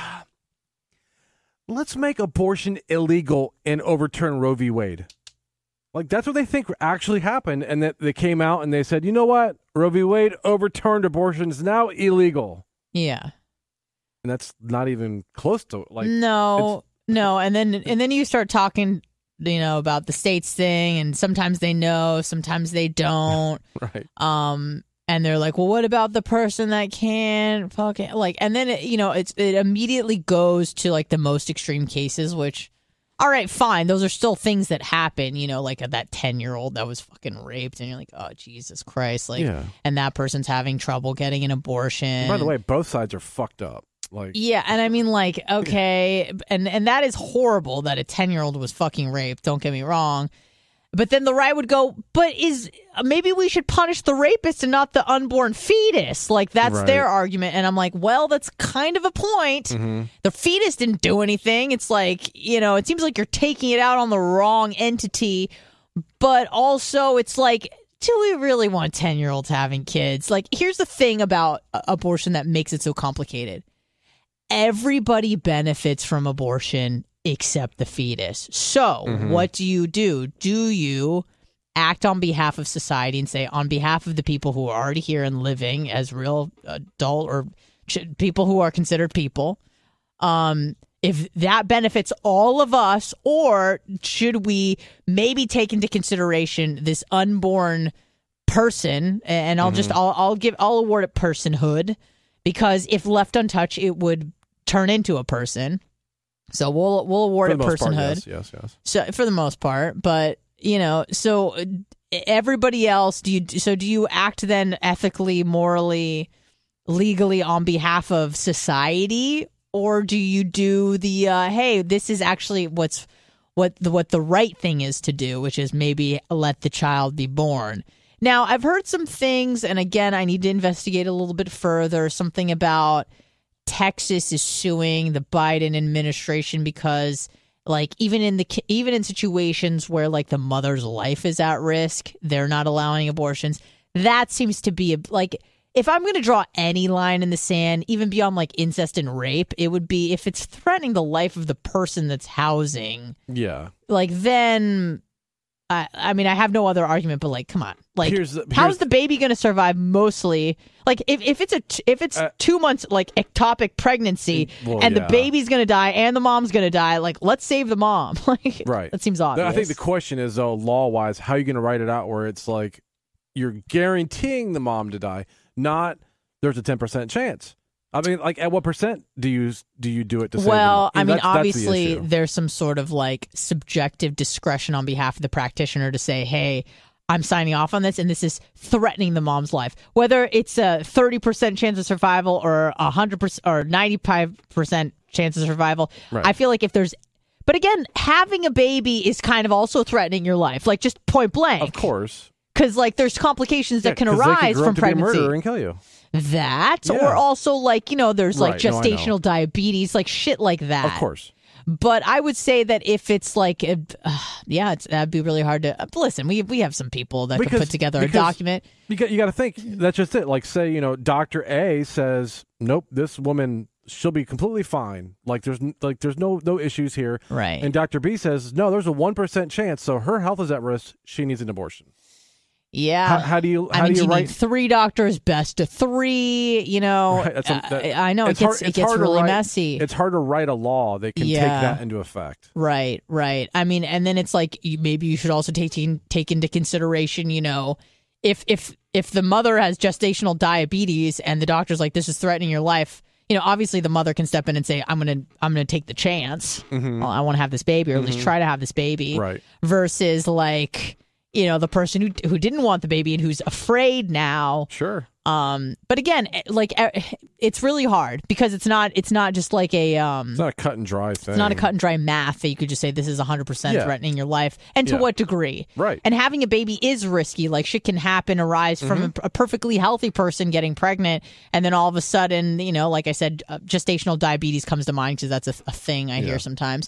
Let's make abortion illegal and overturn Roe v. Wade. Like, that's what they think actually happened, and that they came out and they said, you know what? Roe v. Wade overturned abortion is now illegal. Yeah. And that's not even close to like No, and then you start talking, about the states thing, and sometimes they know, sometimes they don't. Right. And they're like, well, what about the person that can't fucking like? And then it immediately goes to like the most extreme cases, which, all right, fine, those are still things that happen. Like that 10-year-old that was fucking raped, and you're like, oh Jesus Christ, like, and that person's having trouble getting an abortion. And by the way, both sides are fucked up. Like, yeah, and I mean, like, okay, and that is horrible that a 10-year-old was fucking raped. Don't get me wrong. But then the right would go, but maybe we should punish the rapist and not the unborn fetus. Like, that's their argument. And I'm like, well, that's kind of a point. Mm-hmm. The fetus didn't do anything. It's like, it seems like you're taking it out on the wrong entity. But also, it's like, do we really want 10-year-olds having kids? Like, here's the thing about abortion that makes it so complicated. Everybody benefits from abortion except the fetus. So what do? Do you act on behalf of society and say, on behalf of the people who are already here and living as real adult or people who are considered people, if that benefits all of us, or should we maybe take into consideration this unborn person? And I'll award it personhood, because if left untouched, it would turn into a person. So we'll award it personhood. Yes. So for the most part, but so everybody else, do you act then ethically, morally, legally on behalf of society, or do you do the hey, this is actually what the right thing is to do, which is maybe let the child be born? Now, I've heard some things, and again, I need to investigate a little bit further. Something about Texas is suing the Biden administration because, like, even in situations where like the mother's life is at risk, they're not allowing abortions. That seems to be like, if I'm going to draw any line in the sand, even beyond like incest and rape, it would be if it's threatening the life of the person that's housing. Yeah. Like, then, I mean, I have no other argument, but like, come on. Like, how's the baby going to survive mostly? Like, if it's 2 months, like, ectopic pregnancy, the baby's going to die and the mom's going to die, like, let's save the mom. Like, right. That seems obvious. I think the question is, though, law-wise, how are you going to write it out where it's like you're guaranteeing the mom to die, not there's a 10% chance. I mean, like, at what percent do you do it to save them? Well, I mean, obviously, there's some sort of, like, subjective discretion on behalf of the practitioner to say, hey, I'm signing off on this, and this is threatening the mom's life. Whether it's a 30% chance of survival or 100% or 95% chance of survival, right. I feel like if there's... But again, having a baby is kind of also threatening your life, like, just point blank. Of course. Because, like, there's complications that can arise from pregnancy. Be a murderer and kill you. That, or also, like, there's like gestational diabetes, like shit like that. Of course. But I would say that if it's like, that'd be really hard to listen. We have some people that could put together a document. You got to think that's just it. Like, say, Dr. A says, nope, this woman, she'll be completely fine. Like, there's no issues here. Right. And Dr. B says, no, there's a 1% chance. So her health is at risk. She needs an abortion. Yeah. How do you need 3 doctors, best of 3, Right, I know it gets really messy. It's hard to write a law that can take that into effect. Right. I mean, and then it's like maybe you should also take into consideration, if the mother has gestational diabetes and the doctor's like, this is threatening your life, obviously the mother can step in and say, I'm gonna take the chance. Mm-hmm. Well, I want to have this baby, or at least try to have this baby. Right. Versus like, the person who didn't want the baby and who's afraid now. Sure. But again, like, it's really hard because it's not just like a it's not a cut and dry thing. It's not a cut and dry math that you could just say this is 100% threatening your life, and to what degree. Right. And having a baby is risky. Like, shit can arise from a perfectly healthy person getting pregnant, and then all of a sudden, like I said, gestational diabetes comes to mind because that's a thing I hear sometimes.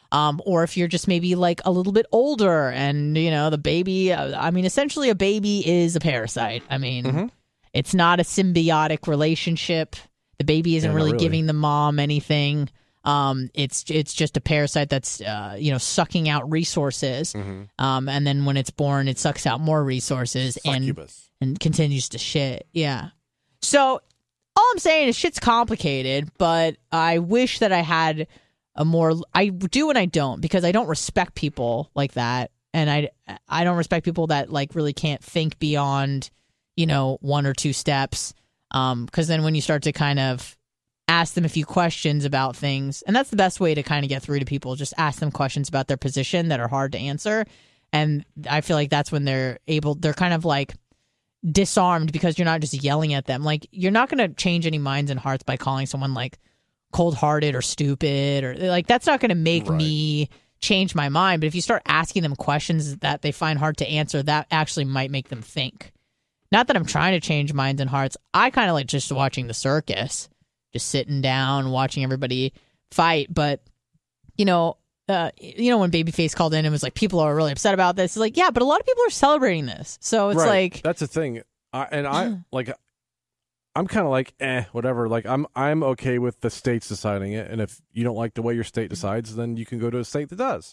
Or if you're just maybe like a little bit older and, the baby, essentially a baby is a parasite. It's not a symbiotic relationship. The baby isn't really giving the mom anything. It's just a parasite that's, sucking out resources. And then when it's born, it sucks out more resources and continues to shit. Yeah. So all I'm saying is shit's complicated, but I wish that I had I do and I don't, because I don't respect people like that. And I don't respect people that like really can't think beyond, one or two steps. Because then when you start to kind of ask them a few questions about things, and that's the best way to kind of get through to people, just ask them questions about their position that are hard to answer. And I feel like that's when they're kind of like disarmed, because you're not just yelling at them. Like, you're not going to change any minds and hearts by calling someone like cold-hearted or stupid, or like, that's not going to make me change my mind. But if you start asking them questions that they find hard to answer, that actually might make them think. Not that I'm trying to change minds and hearts. I kind of like just watching the circus, just sitting down, watching everybody fight. But, when Babyface called in and was like, people are really upset about this. It's like, yeah, but a lot of people are celebrating this. So it's like, that's the thing. I'm kind of like, whatever. Like, I'm okay with the states deciding it. And if you don't like the way your state decides, then you can go to a state that does.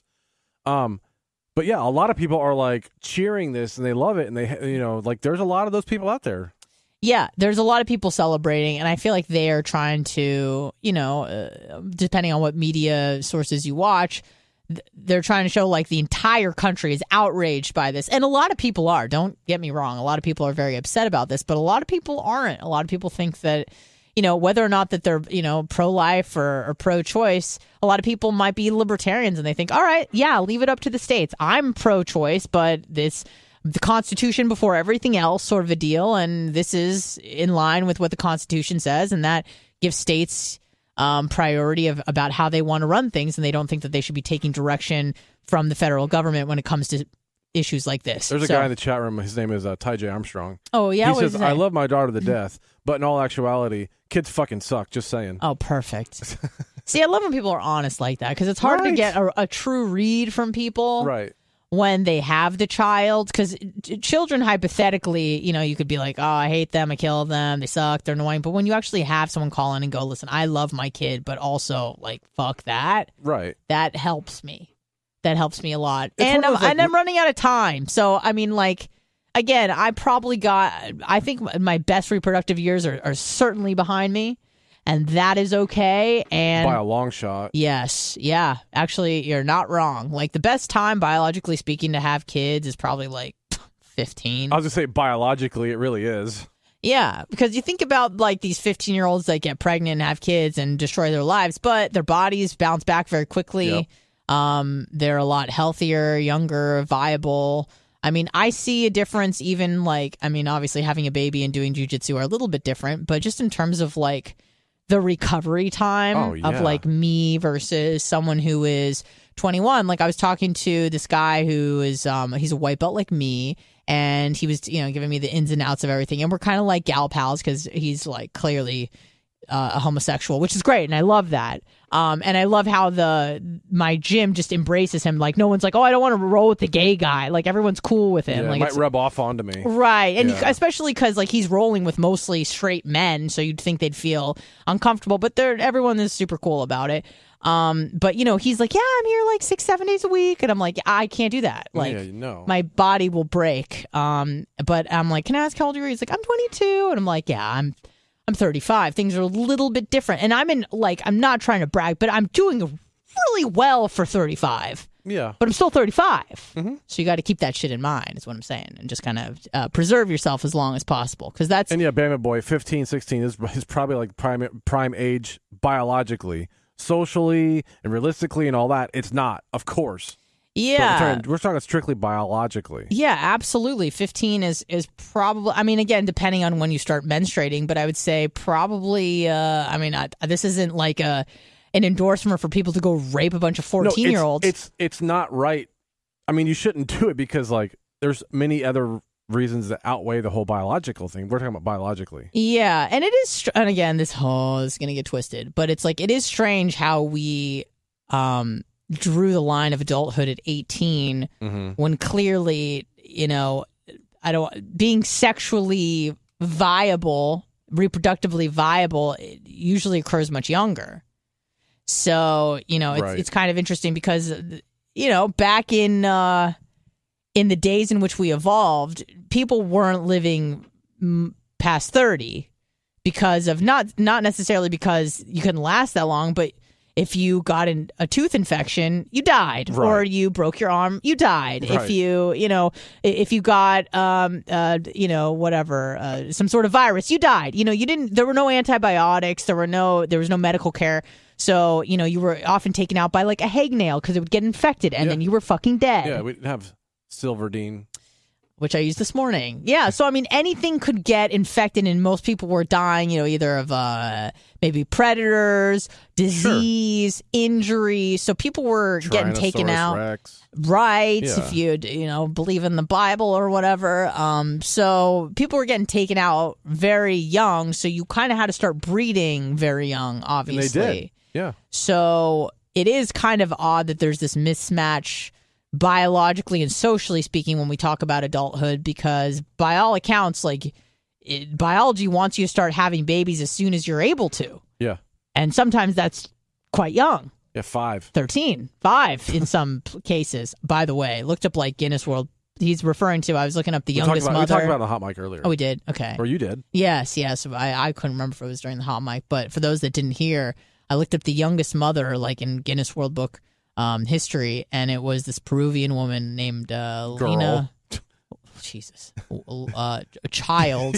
But yeah, a lot of people are like cheering this and they love it. And they, there's a lot of those people out there. Yeah, there's a lot of people celebrating. And I feel like they are trying to, depending on what media sources you watch, they're trying to show like the entire country is outraged by this. And a lot of people are. Don't get me wrong. A lot of people are very upset about this, but a lot of people aren't. A lot of people think that, whether or not that they're, pro-life or pro-choice, a lot of people might be libertarians and they think, all right, yeah, leave it up to the states. I'm pro-choice, but the Constitution before everything else sort of a deal. And this is in line with what the Constitution says. And that gives states priority about how they want to run things, and they don't think that they should be taking direction from the federal government when it comes to issues like this. There's a guy in the chat room. His name is Ty J. Armstrong. Oh, yeah? He says, I love my daughter to death, but in all actuality, kids fucking suck. Just saying. Oh, perfect. See, I love when people are honest like that, because it's hard to get a true read from people. Right. When they have the child, because children, hypothetically, you could be like, oh, I hate them, I kill them, they suck, they're annoying. But when you actually have someone call in and go, listen, I love my kid, but also, like, fuck that. Right. That helps me. That helps me a lot. And I'm running out of time. So, again, I think my best reproductive years are certainly behind me. And that is okay. And by a long shot. Yes. Yeah. Actually, you're not wrong. Like, the best time, biologically speaking, to have kids is probably like 15. I was going to say, biologically, it really is. Yeah. Because you think about like these 15-year-olds that get pregnant and have kids and destroy their lives, but their bodies bounce back very quickly. Yep. They're a lot healthier, younger, viable. I see a difference even obviously having a baby and doing jujitsu are a little bit different, but just in terms of like the recovery time of like me versus someone who is 21. Like, I was talking to this guy who is he's a white belt like me, and he was giving me the ins and outs of everything, and we're kind of like gal pals because he's like clearly a homosexual, which is great, and I love that. And I love how my gym just embraces him. Like, no one's like, oh, I don't want to roll with the gay guy. Like, everyone's cool with him. Yeah, like, it might rub off onto me. Right. And especially because like he's rolling with mostly straight men, so you'd think they'd feel uncomfortable, but everyone is super cool about it. But he's like, yeah, I'm here like 6-7 days a week. And I'm like, I can't do that. Like, my body will break. But I'm like, can I ask how old you are? He's like, I'm 22. And I'm like, yeah, I'm 35. Things are a little bit different. And I'm not trying to brag, but I'm doing really well for 35. Yeah. But I'm still 35. Mm-hmm. So you got to keep that shit in mind, is what I'm saying. And just kind of preserve yourself as long as possible. Because that's. And yeah, Bama Boy, 15, 16 is probably like prime age biologically. Socially and realistically and all that. It's not, of course. Yeah. We're talking strictly biologically. Yeah, absolutely. 15 is probably, again, depending on when you start menstruating, but I would say probably, this isn't like an endorsement for people to go rape a bunch of 14-year-olds. It's not right. You shouldn't do it because, like, there's many other reasons that outweigh the whole biological thing. We're talking about biologically. Yeah, and it is, and again, this is going to get twisted, but it's like, it is strange how we, drew the line of adulthood at 18 when clearly, being sexually viable, reproductively viable, it usually occurs much younger. So, it's kind of interesting because, back in the days in which we evolved, people weren't living past 30 because of not necessarily because you couldn't last that long, but if you got a tooth infection, you died, or you broke your arm, you died. Right. If you got, some sort of virus, you died. There were no antibiotics, there was no medical care. So, you were often taken out by like a hangnail because it would get infected and then you were fucking dead. Yeah, we didn't have Silverdine, which I used this morning. Yeah, so anything could get infected, and most people were dying, either of maybe predators, disease, injury. So people were getting taken out. Rex. Right, if you believe in the Bible or whatever. So people were getting taken out very young. So you kind of had to start breeding very young, obviously. And they did. Yeah. So it is kind of odd that there's this mismatch biologically and socially speaking when we talk about adulthood, because by all accounts, biology wants you to start having babies as soon as you're able to. Yeah. And sometimes that's quite young. Yeah, 5. 13. 5 in some cases. By the way, looked up Guinness World. He's referring to, I was looking up the youngest mother. We talked about the hot mic earlier. Oh, we did? Okay. Or you did. Yes. I couldn't remember if it was during the hot mic, but for those that didn't hear, I looked up the youngest mother in Guinness World Book history, and it was this Peruvian woman named Lena. Jesus, a child,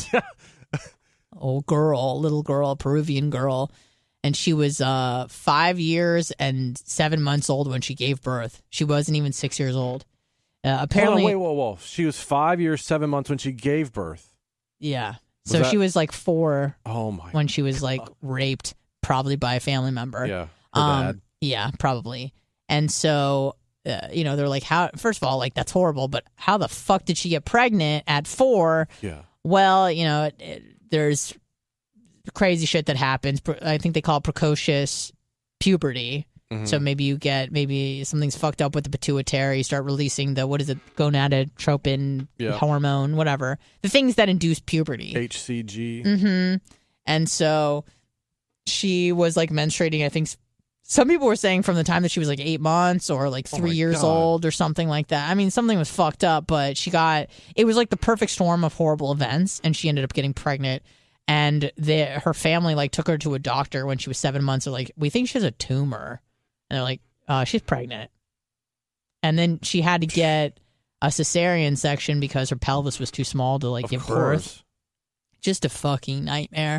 little girl, Peruvian girl, and she was 5 years and 7 months old when she gave birth. She wasn't even 6 years old. Apparently, whoa! She was 5 years 7 months when she gave birth. Yeah, she was 4. Oh my! When she was raped, probably by a family member. Yeah, her dad. Yeah, probably. And so, they're like, how? First of all, that's horrible, but how the fuck did she get pregnant at 4? Yeah. Well, there's crazy shit that happens. I think they call it precocious puberty. Mm-hmm. So maybe something's fucked up with the pituitary. You start releasing gonadotropin hormone, whatever. The things that induce puberty. HCG. Mm-hmm. And so she was menstruating, I think. Some people were saying from the time that she was 8 months or 3 years old or something like that. I mean, something was fucked up, but it was the perfect storm of horrible events, and she ended up getting pregnant. And her family took her to a doctor when she was 7 months. They're like, we think she has a tumor. And they're like, she's pregnant. And then she had to get a cesarean section because her pelvis was too small to give birth. Just a fucking nightmare.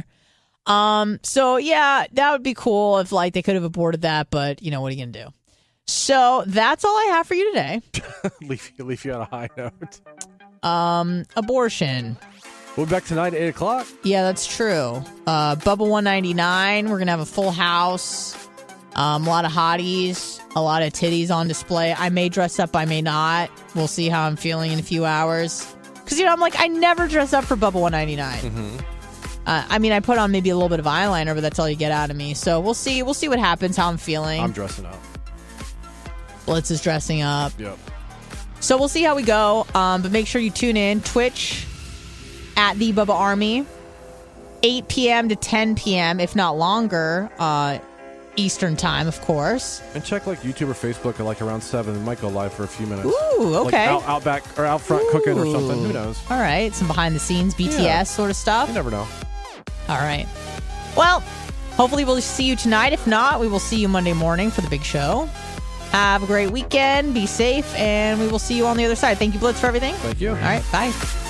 So yeah, that would be cool if they could have aborted that, but what are you gonna do? So that's all I have for you today. leave you on a high note. Abortion. We'll be back tonight at 8:00. Yeah, that's true. Bubba 199. We're gonna have a full house. A lot of hotties, a lot of titties on display. I may dress up, I may not. We'll see how I'm feeling in a few hours. Because I'm I never dress up for Bubba 199. Mm-hmm. I put on maybe a little bit of eyeliner, but that's all you get out of me. So we'll see. We'll see what happens, how I'm feeling. I'm dressing up. Blitz is dressing up. Yep. So we'll see how we go. But make sure you tune in. Twitch at The Bubba Army. 8 p.m. to 10 p.m., if not longer, Eastern time, of course. And check YouTube or Facebook at around 7. It might go live for a few minutes. Ooh, okay. Out back or out front cooking or something. Who knows? All right. Some behind the scenes BTS sort of stuff. You never know. All right. Well, hopefully we'll see you tonight. If not, we will see you Monday morning for the big show. Have a great weekend. Be safe. And we will see you on the other side. Thank you, Blitz, for everything. Thank you. All right. Bye.